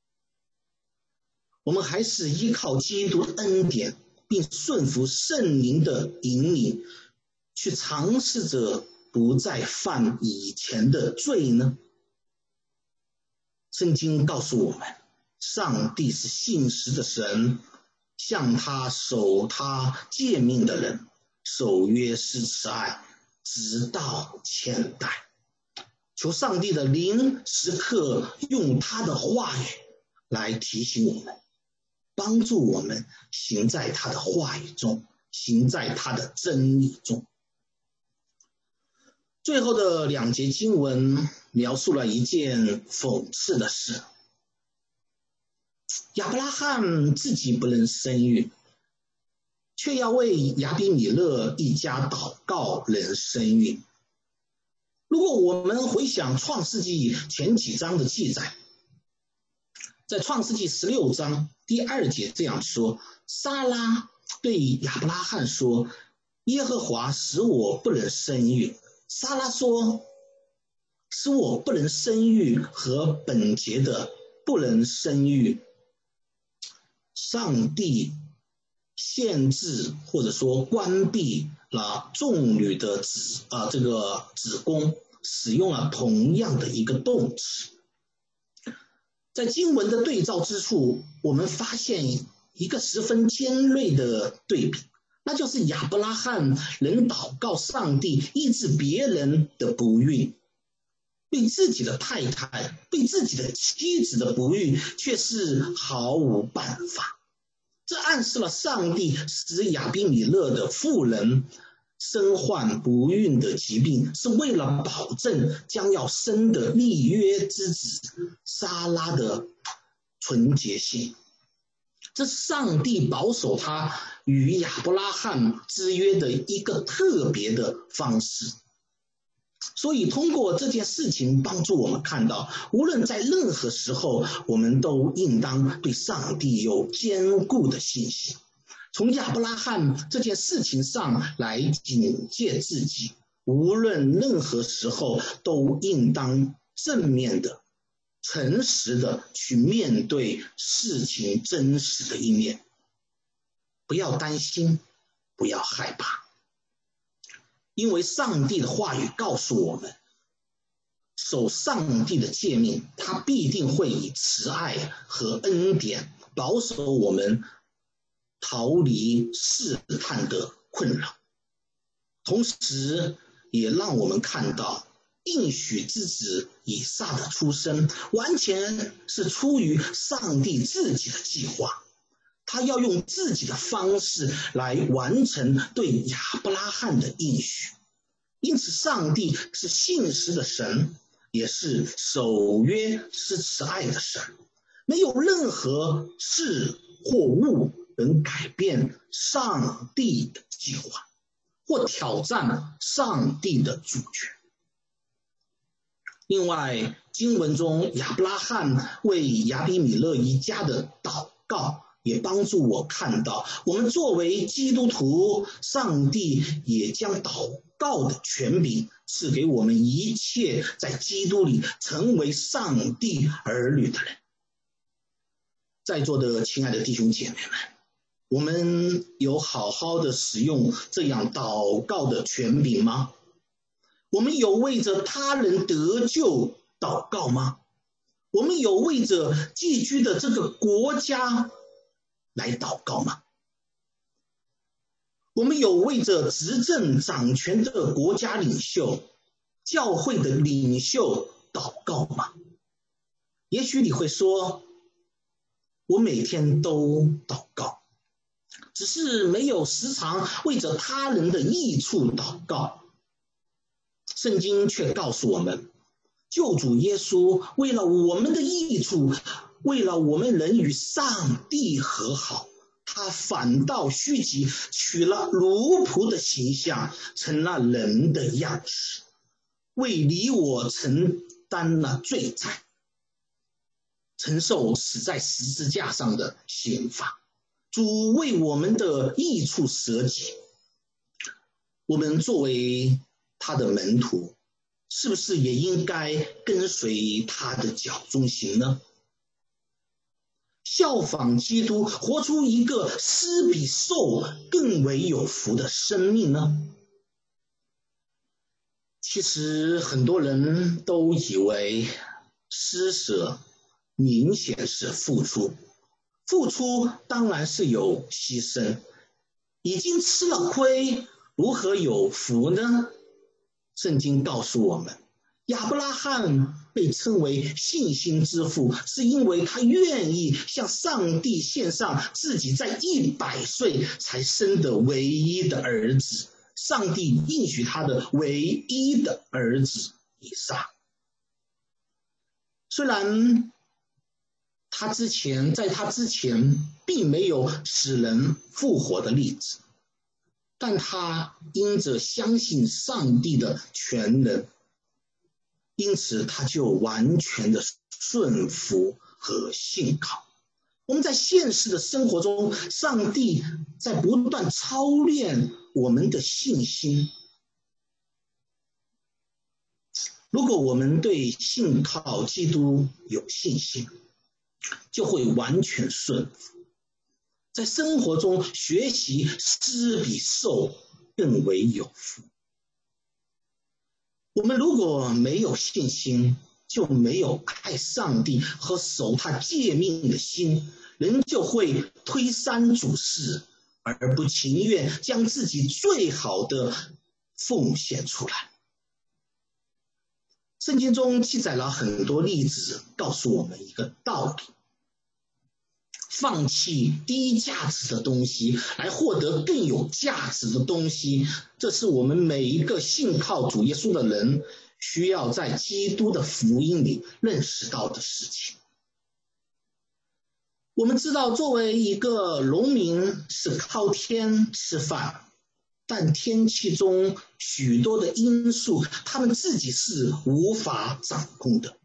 我们还是依靠基督的恩典，并顺服圣灵的引领，去尝试着不再犯以前的罪呢？圣经告诉我们，上帝是信实的神，向他守他诫命的人，守约施慈爱，直到千代。求上帝的灵时刻用他的话语来提醒我们，帮助我们行在他的话语中，行在他的真理中。最后的两节经文描述了一件讽刺的事，亚伯拉罕自己不能生育，却要为亚比米勒一家祷告能生育。 如果我们回想创世纪前几章的记载，在创世纪十六章第二节这样说，撒拉对亚伯拉罕说，耶和华使我不能生育。撒拉说，使我不能生育和本节的不能生育，上帝限制或者说关闭了众女的子啊、呃、这个子宫，使用了同样的一个动词。在经文的对照之处，我们发现一个十分尖锐的对比，那就是亚伯拉罕能祷告上帝医治别人的不孕，对自己的太太、对自己的妻子的不孕却是毫无办法。这暗示了上帝使亚比米勒的妇人身患不孕的疾病，是为了保证将要生的立约之子撒拉的纯洁性。这是上帝保守他与亚伯拉罕之约的一个特别的方式。所以通过这件事情帮助我们看到，无论在任何时候，我们都应当对上帝有坚固的信心。从亚伯拉罕这件事情上来警戒自己，无论任何时候都应当正面的、诚实的去面对事情真实的一面，不要担心，不要害怕。因为上帝的话语告诉我们，守上帝的诫命，他必定会以慈爱和恩典保守我们逃离试探的困扰，同时也让我们看到应许之子以撒的出生完全是出于上帝自己的计划，他要用自己的方式来完成对亚伯拉罕的应许。因此上帝是信实的神，也是守约是慈爱的神，没有任何事或物能改变上帝的计划，或挑战上帝的主权。另外，经文中亚伯拉罕为亚比米勒一家的祷告，也帮助我看到，我们作为基督徒，上帝也将祷告的权柄赐给我们一切在基督里成为上帝儿女的人。在座的亲爱的弟兄姐妹们，我们有好好的使用这样祷告的权柄吗？我们有为着他人得救祷告吗？我们有为着寄居的这个国家来祷告吗？我们有为着执政掌权的国家领袖、教会的领袖祷告吗？也许你会说，我每天都祷告，只是没有时常为着他人的益处祷告。圣经却告诉我们，救主耶稣为了我们的益处，为了我们人与上帝和好，他反倒虚己，取了奴仆的形象，成了人的样式，为你我承担了罪债，承受死在十字架上的刑罚。主为我们的益处舍己，我们作为他的门徒，是不是也应该跟随他的脚中行呢？效仿基督，活出一个施比受更为有福的生命呢？其实很多人都以为施舍明显是付出，付出当然是有牺牲，已经吃了亏，如何有福呢？圣经告诉我们，亚伯拉罕被称为信心之父，是因为他愿意向上帝献上自己在一百岁才生的唯一的儿子，上帝应许他的唯一的儿子以撒。虽然他之前在他之前并没有使人复活的例子，但他因着相信上帝的全能， 因此他就完全的顺服和信靠。我们在现实的生活中，上帝在不断操练我们的信心。如果我们对信靠基督有信心，就会完全顺服，在生活中学习施比受更为有福。我们如果没有信心，就没有爱上帝和守他诫命的心，人就会推三阻四，而不情愿将自己最好的奉献出来。圣经中记载了很多例子，告诉我们一个道理：放弃低价值的东西来获得更有价值的东西，这是我们每一个信靠主耶稣的人需要在基督的福音里认识到的事情。我们知道，作为一个农民是靠天吃饭，但天气中许多的因素，他们自己是无法掌控的。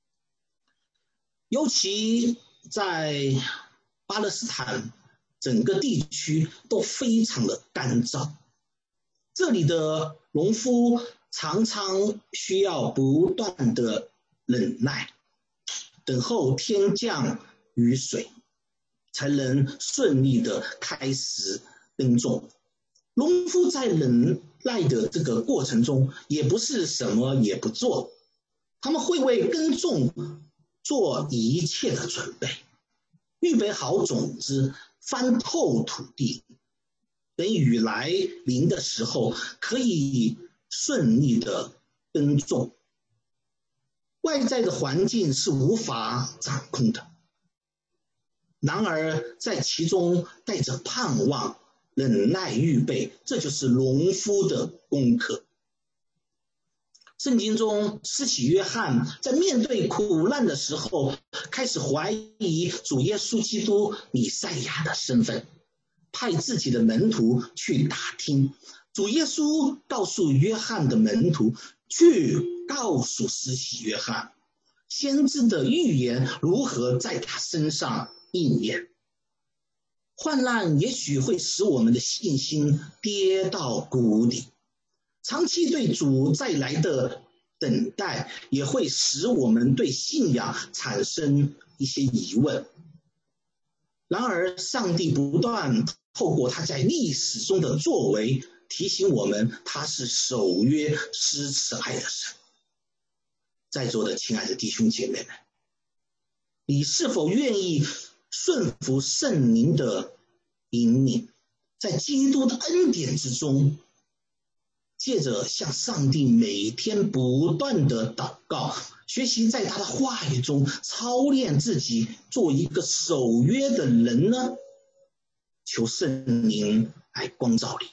尤其在巴勒斯坦整个地区都非常的干燥，这里的农夫常常需要不断的忍耐，等候天降雨水，才能顺利的开始耕种。农夫在忍耐的这个过程中，也不是什么也不做，他们会为耕种做一切的准备，预备好种子，翻透土地，等雨来临的时候，可以顺利的耕种。外在的环境是无法掌控的，然而在其中带着盼望，忍耐预备，这就是农夫的功课。圣经中施洗约翰在面对苦难的时候，开始怀疑主耶稣基督弥赛亚的身份，派自己的门徒去打听。主耶稣告诉约翰的门徒，去告诉施洗约翰，先知的预言如何在他身上应验。患难也许会使我们的信心跌到谷底，长期对主再来的等待也会使我们对信仰产生一些疑问。然而上帝不断透过他在历史中的作为，提醒我们他是守约施慈爱的神。在座的亲爱的弟兄姐妹们，你是否愿意顺服圣灵的引领，在基督的恩典之中，借着向上帝每天不断的祷告，学习在他的话语中操练自己，做一个守约的人呢？求圣灵来光照你。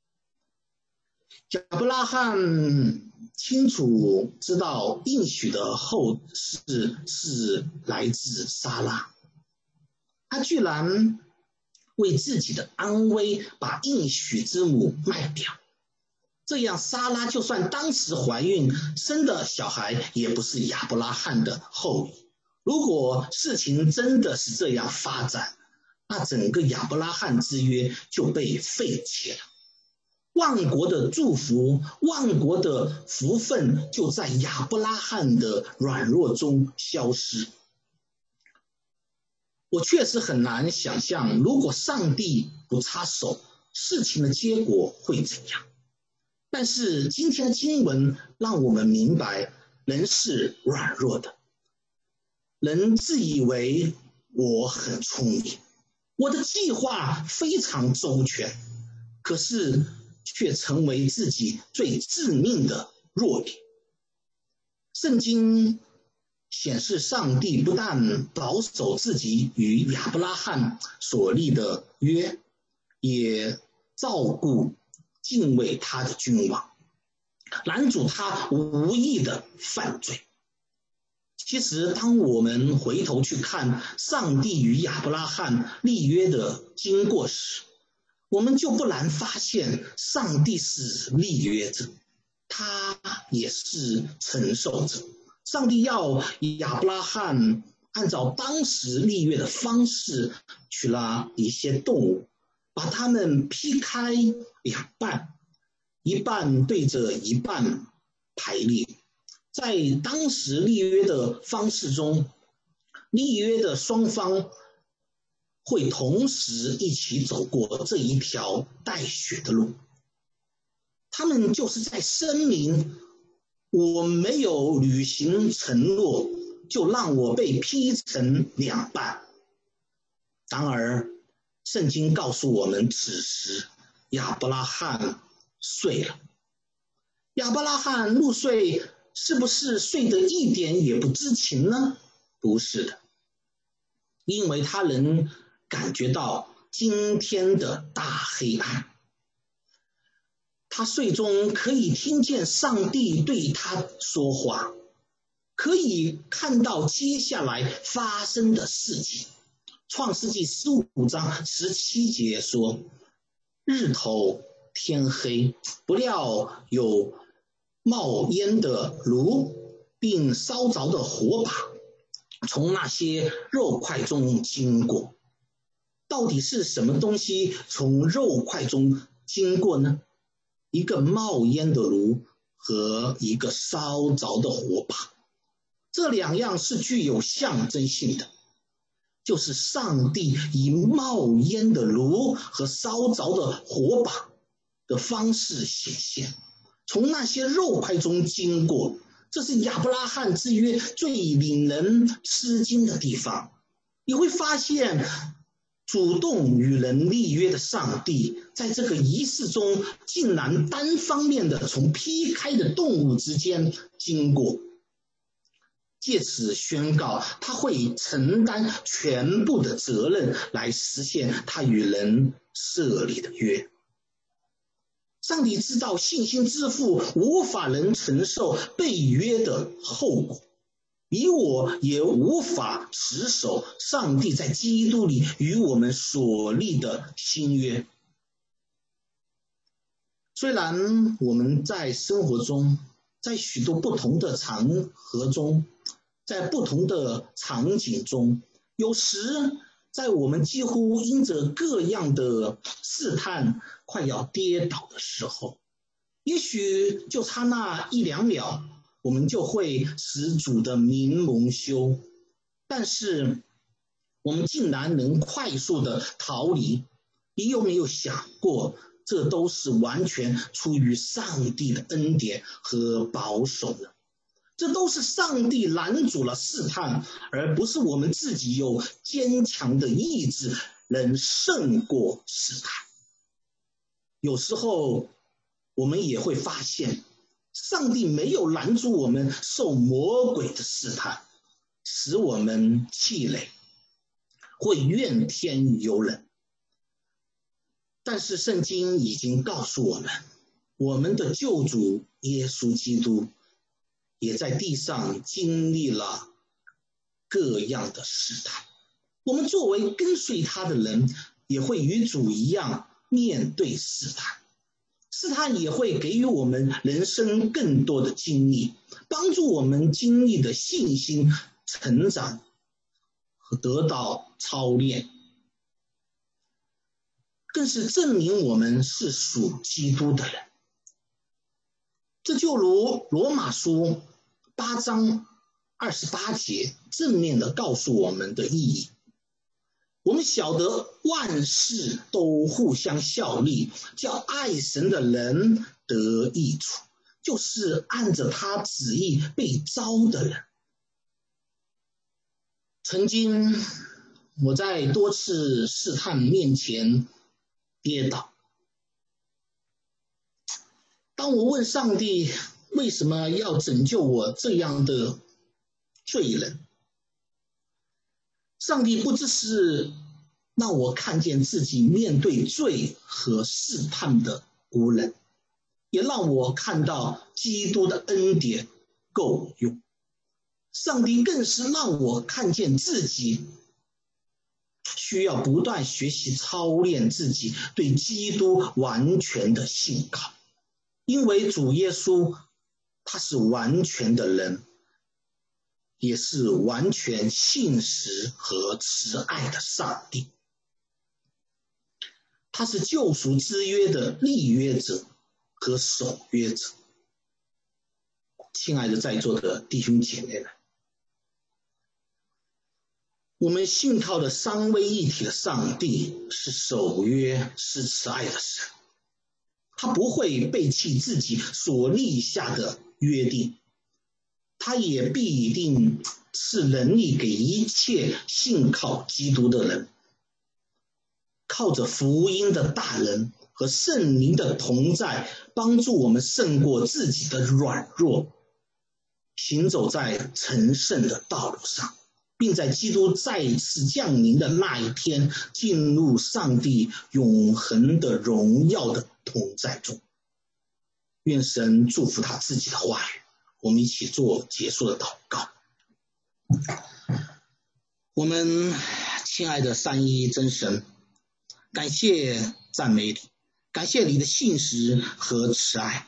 亚伯拉罕清楚知道应许的后世是来自撒拉，他居然为自己的安危把应许之母卖掉，这样撒拉就算当时怀孕生的小孩也不是亚伯拉罕的后裔。如果事情真的是这样发展，那整个亚伯拉罕之约就被废弃了，万国的祝福，万国的福分就在亚伯拉罕的软弱中消失。我确实很难想象，如果上帝不插手，事情的结果会怎样。但是今天的经文让我们明白，人是软弱的，人自以为我很聪明，我的计划非常周全，可是却成为自己最致命的弱点。圣经显示，上帝不但保守自己与亚伯拉罕所立的约，也照顾敬畏他的君王，拦阻他无意的犯罪。其实当我们回头去看上帝与亚伯拉罕立约的经过时，我们就不难发现，上帝是立约者， 他也是承受者。上帝要亚伯拉罕按照当时立约的方式，取了一些动物，把它们劈开两半，一半对着一半排列。在当时立约的方式中，立约的双方会同时一起走过这一条带血的路。他们就是在声明，我没有履行承诺，就让我被劈成两半。然而圣经告诉我们，此时亚伯拉罕睡了。亚伯拉罕入睡，是不是睡得一点也不知情呢？不是的，因为他能感觉到今天的大黑暗。他睡中可以听见上帝对他说话，可以看到接下来发生的事情。创世纪十五章十七节说，日头天黑，不料有冒烟的炉，并烧着的火把从那些肉块中经过。到底是什么东西从肉块中经过呢？一个冒烟的炉和一个烧着的火把，这两样是具有象征性的，就是上帝以冒烟的炉和烧着的火把的方式显现，从那些肉块中经过。这是亚伯拉罕之约最令人吃惊的地方。你会发现，主动与人立约的上帝，在这个仪式中竟然单方面的从劈开的动物之间经过，借此宣告他会承担全部的责任，来实现他与人设立的约。上帝知道信心之父无法能承受被约的后果，你我也无法持守上帝在基督里与我们所立的新约。虽然我们在生活中，在许多不同的场合中，在不同的场景中，有时在我们几乎因着各样的试探快要跌倒的时候，也许就差那一两秒，我们就会使主的名蒙羞。但是我们竟然能快速的逃离，你有没有想过，这都是完全出于上帝的恩典和保守呢？这都是上帝拦阻了试探，而不是我们自己有坚强的意志能胜过试探。有时候我们也会发现，上帝没有拦阻我们受魔鬼的试探，使我们气馁，会怨天尤人。但是圣经已经告诉我们，我们的救主耶稣基督也在地上经历了各样的试探。我们作为跟随他的人，也会与主一样面对试探。试探也会给予我们人生更多的经历，帮助我们经历的信心成长和得到操练，更是证明我们是属基督的人。这就如罗马书八章二十八节正面的告诉我们的意义。我们晓得万事都互相效力，叫爱神的人得益处，就是按着他旨意被招的人。曾经我在多次试探面前跌倒，当我问上帝为什么要拯救我这样的罪人，上帝不只是让我看见自己面对罪和试探的无能，也让我看到基督的恩典够用。上帝更是让我看见自己需要不断学习操练自己对基督完全的信靠。 因为主耶稣他是完全的人，也是完全信实和慈爱的上帝。他是救赎之约的立约者和守约者。亲爱的在座的弟兄姐妹们，我们信靠的三位一体的上帝是守约是慈爱的神，他不会背弃自己所立下的约定，他也必定是能力给一切信靠基督的人。靠着福音的大能和圣灵的同在，帮助我们胜过自己的软弱，行走在成圣的道路上，并在基督再次降临的那一天进入上帝永恒的荣耀的同在中。愿神祝福他自己的话语。我们一起做结束的祷告。我们亲爱的三一真神，感谢赞美你，感谢你的信实和慈爱，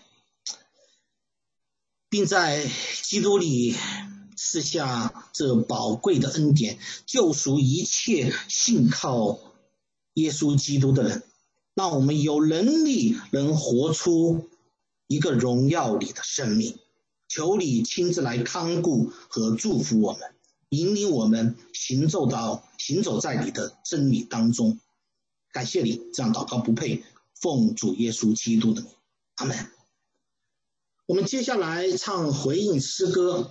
并在基督里赐下这宝贵的恩典，救赎一切信靠耶稣基督的人，让我们有能力能活出一个荣耀你的生命。求你亲自来看顾和祝福我们，引领我们行走到行走在你的真理当中。感谢你，这样祷告不配，奉主耶稣基督的名，阿们。我们接下来唱回应诗歌，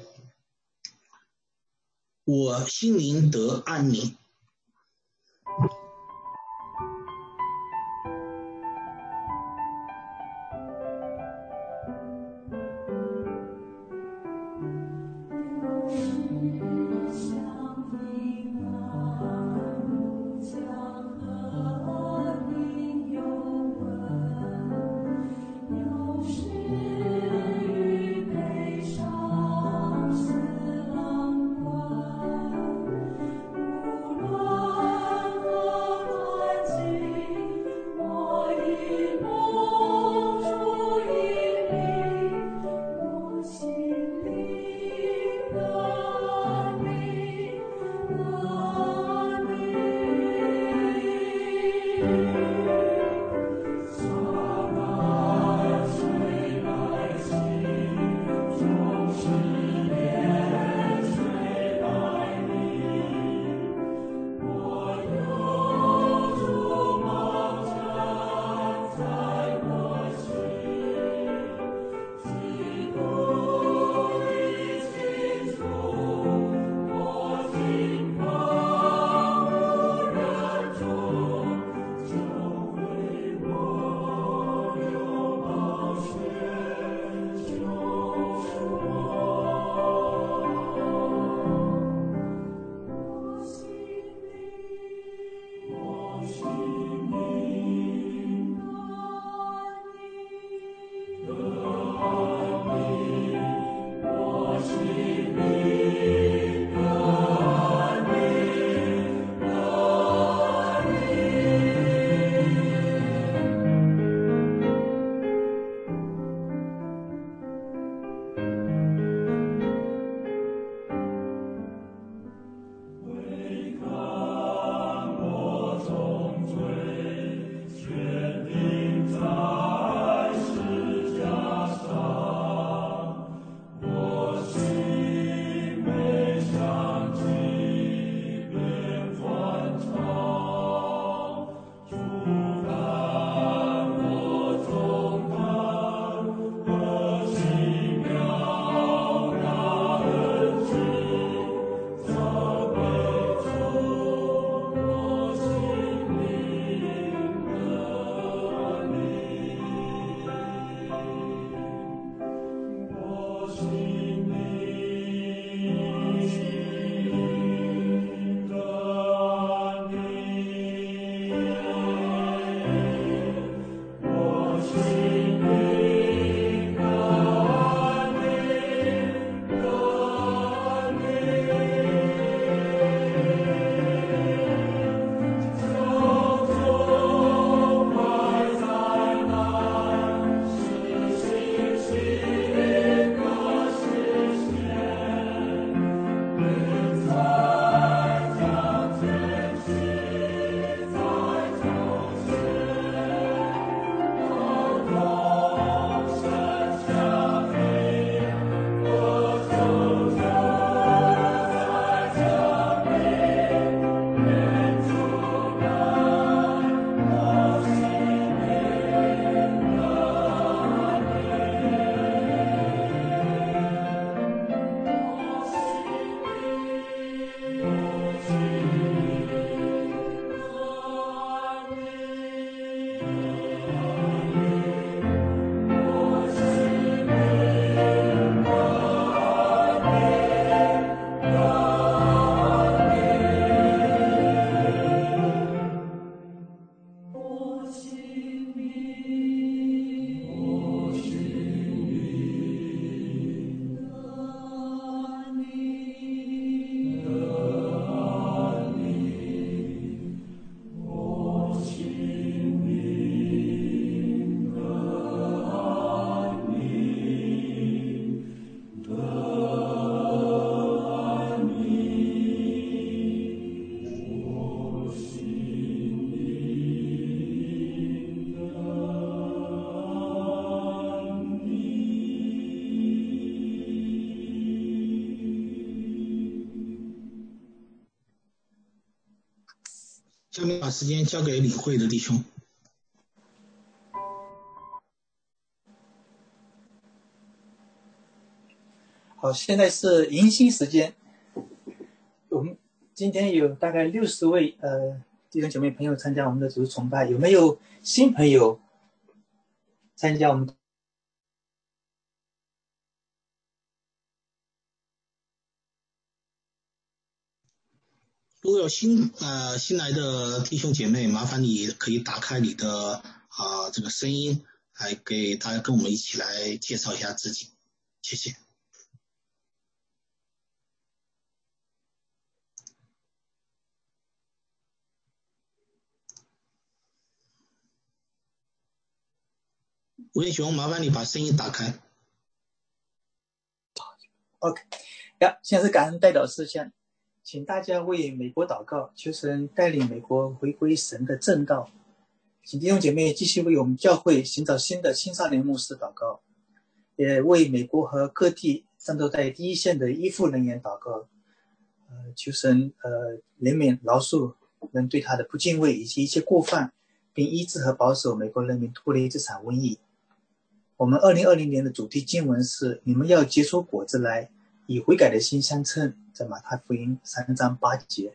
我心灵得安宁。 无论下面把时间交给领会的弟兄。 好，现在是迎新时间。我们今天有大概六十位呃弟兄姐妹朋友参加我们的主日崇拜，有没有新朋友参加我们？ 如果有新呃新来的弟兄姐妹，麻烦你可以打开你的啊、呃、这个声音，来给大家跟我们一起来介绍一下自己，谢谢。吴彦雄，麻烦你把声音打开。 OK， 呀，现在是感恩代祷事项，请大家为美国祷告，求神带领美国回归神的正道。请弟兄姐妹继续为我们教会寻找新的青少年牧师祷告，也为美国和各地战斗在第一线的医护人员祷告。呃，求神呃怜悯饶恕人对他的不敬畏以及一切过犯，并医治和保守美国人民脱离这场瘟疫。我们二零二零年的主题经文是：你们要结出果子来，以悔改的心相称，在马太福音三章八节。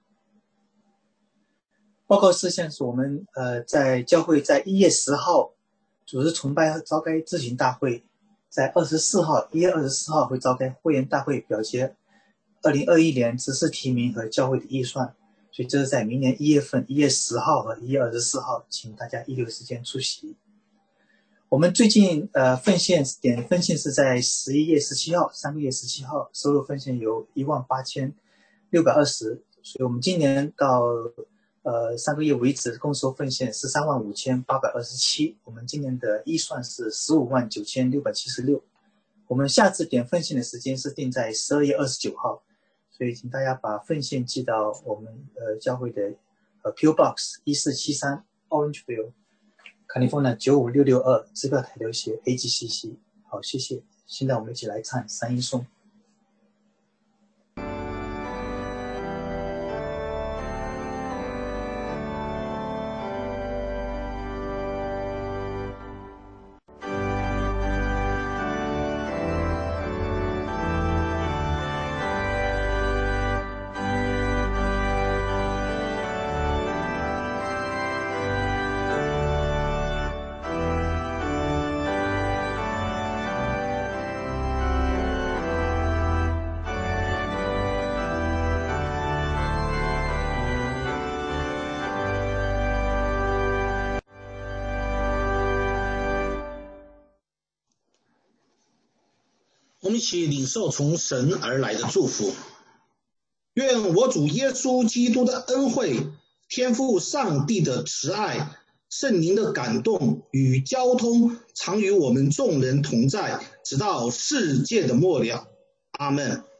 报告事项是我们呃在教会在一月十号主日崇拜召开咨询大会，在二十四号一月二十四号会召开会员大会，表决二零二一年执事提名和教会的预算，所以这是在明年一月份一月十号和一月二十四号，请大家一流时间出席。我们最近呃奉献点奉献是在十一月十七号，三个月十七号，收入奉献有一万八千六百二十，所以我们今年到呃三个月为止，共收奉献十三万五千八百二十七。我们今年的预算是十五万九千六百七十六。我们下次点奉献的时间是定在十二月二十九号，所以请大家把奉献寄到我们呃教会的呃 P O Box 一四七三 Orangeville。California 九五六六二，支票台流写 A G C C。 好，谢谢。现在我们一起来唱三一颂。 我们一起领受从神而来的祝福。愿我主耶稣基督的恩惠、天父上帝的慈爱、圣灵的感动与交通常与我们众人同在，直到世界的末了。阿们。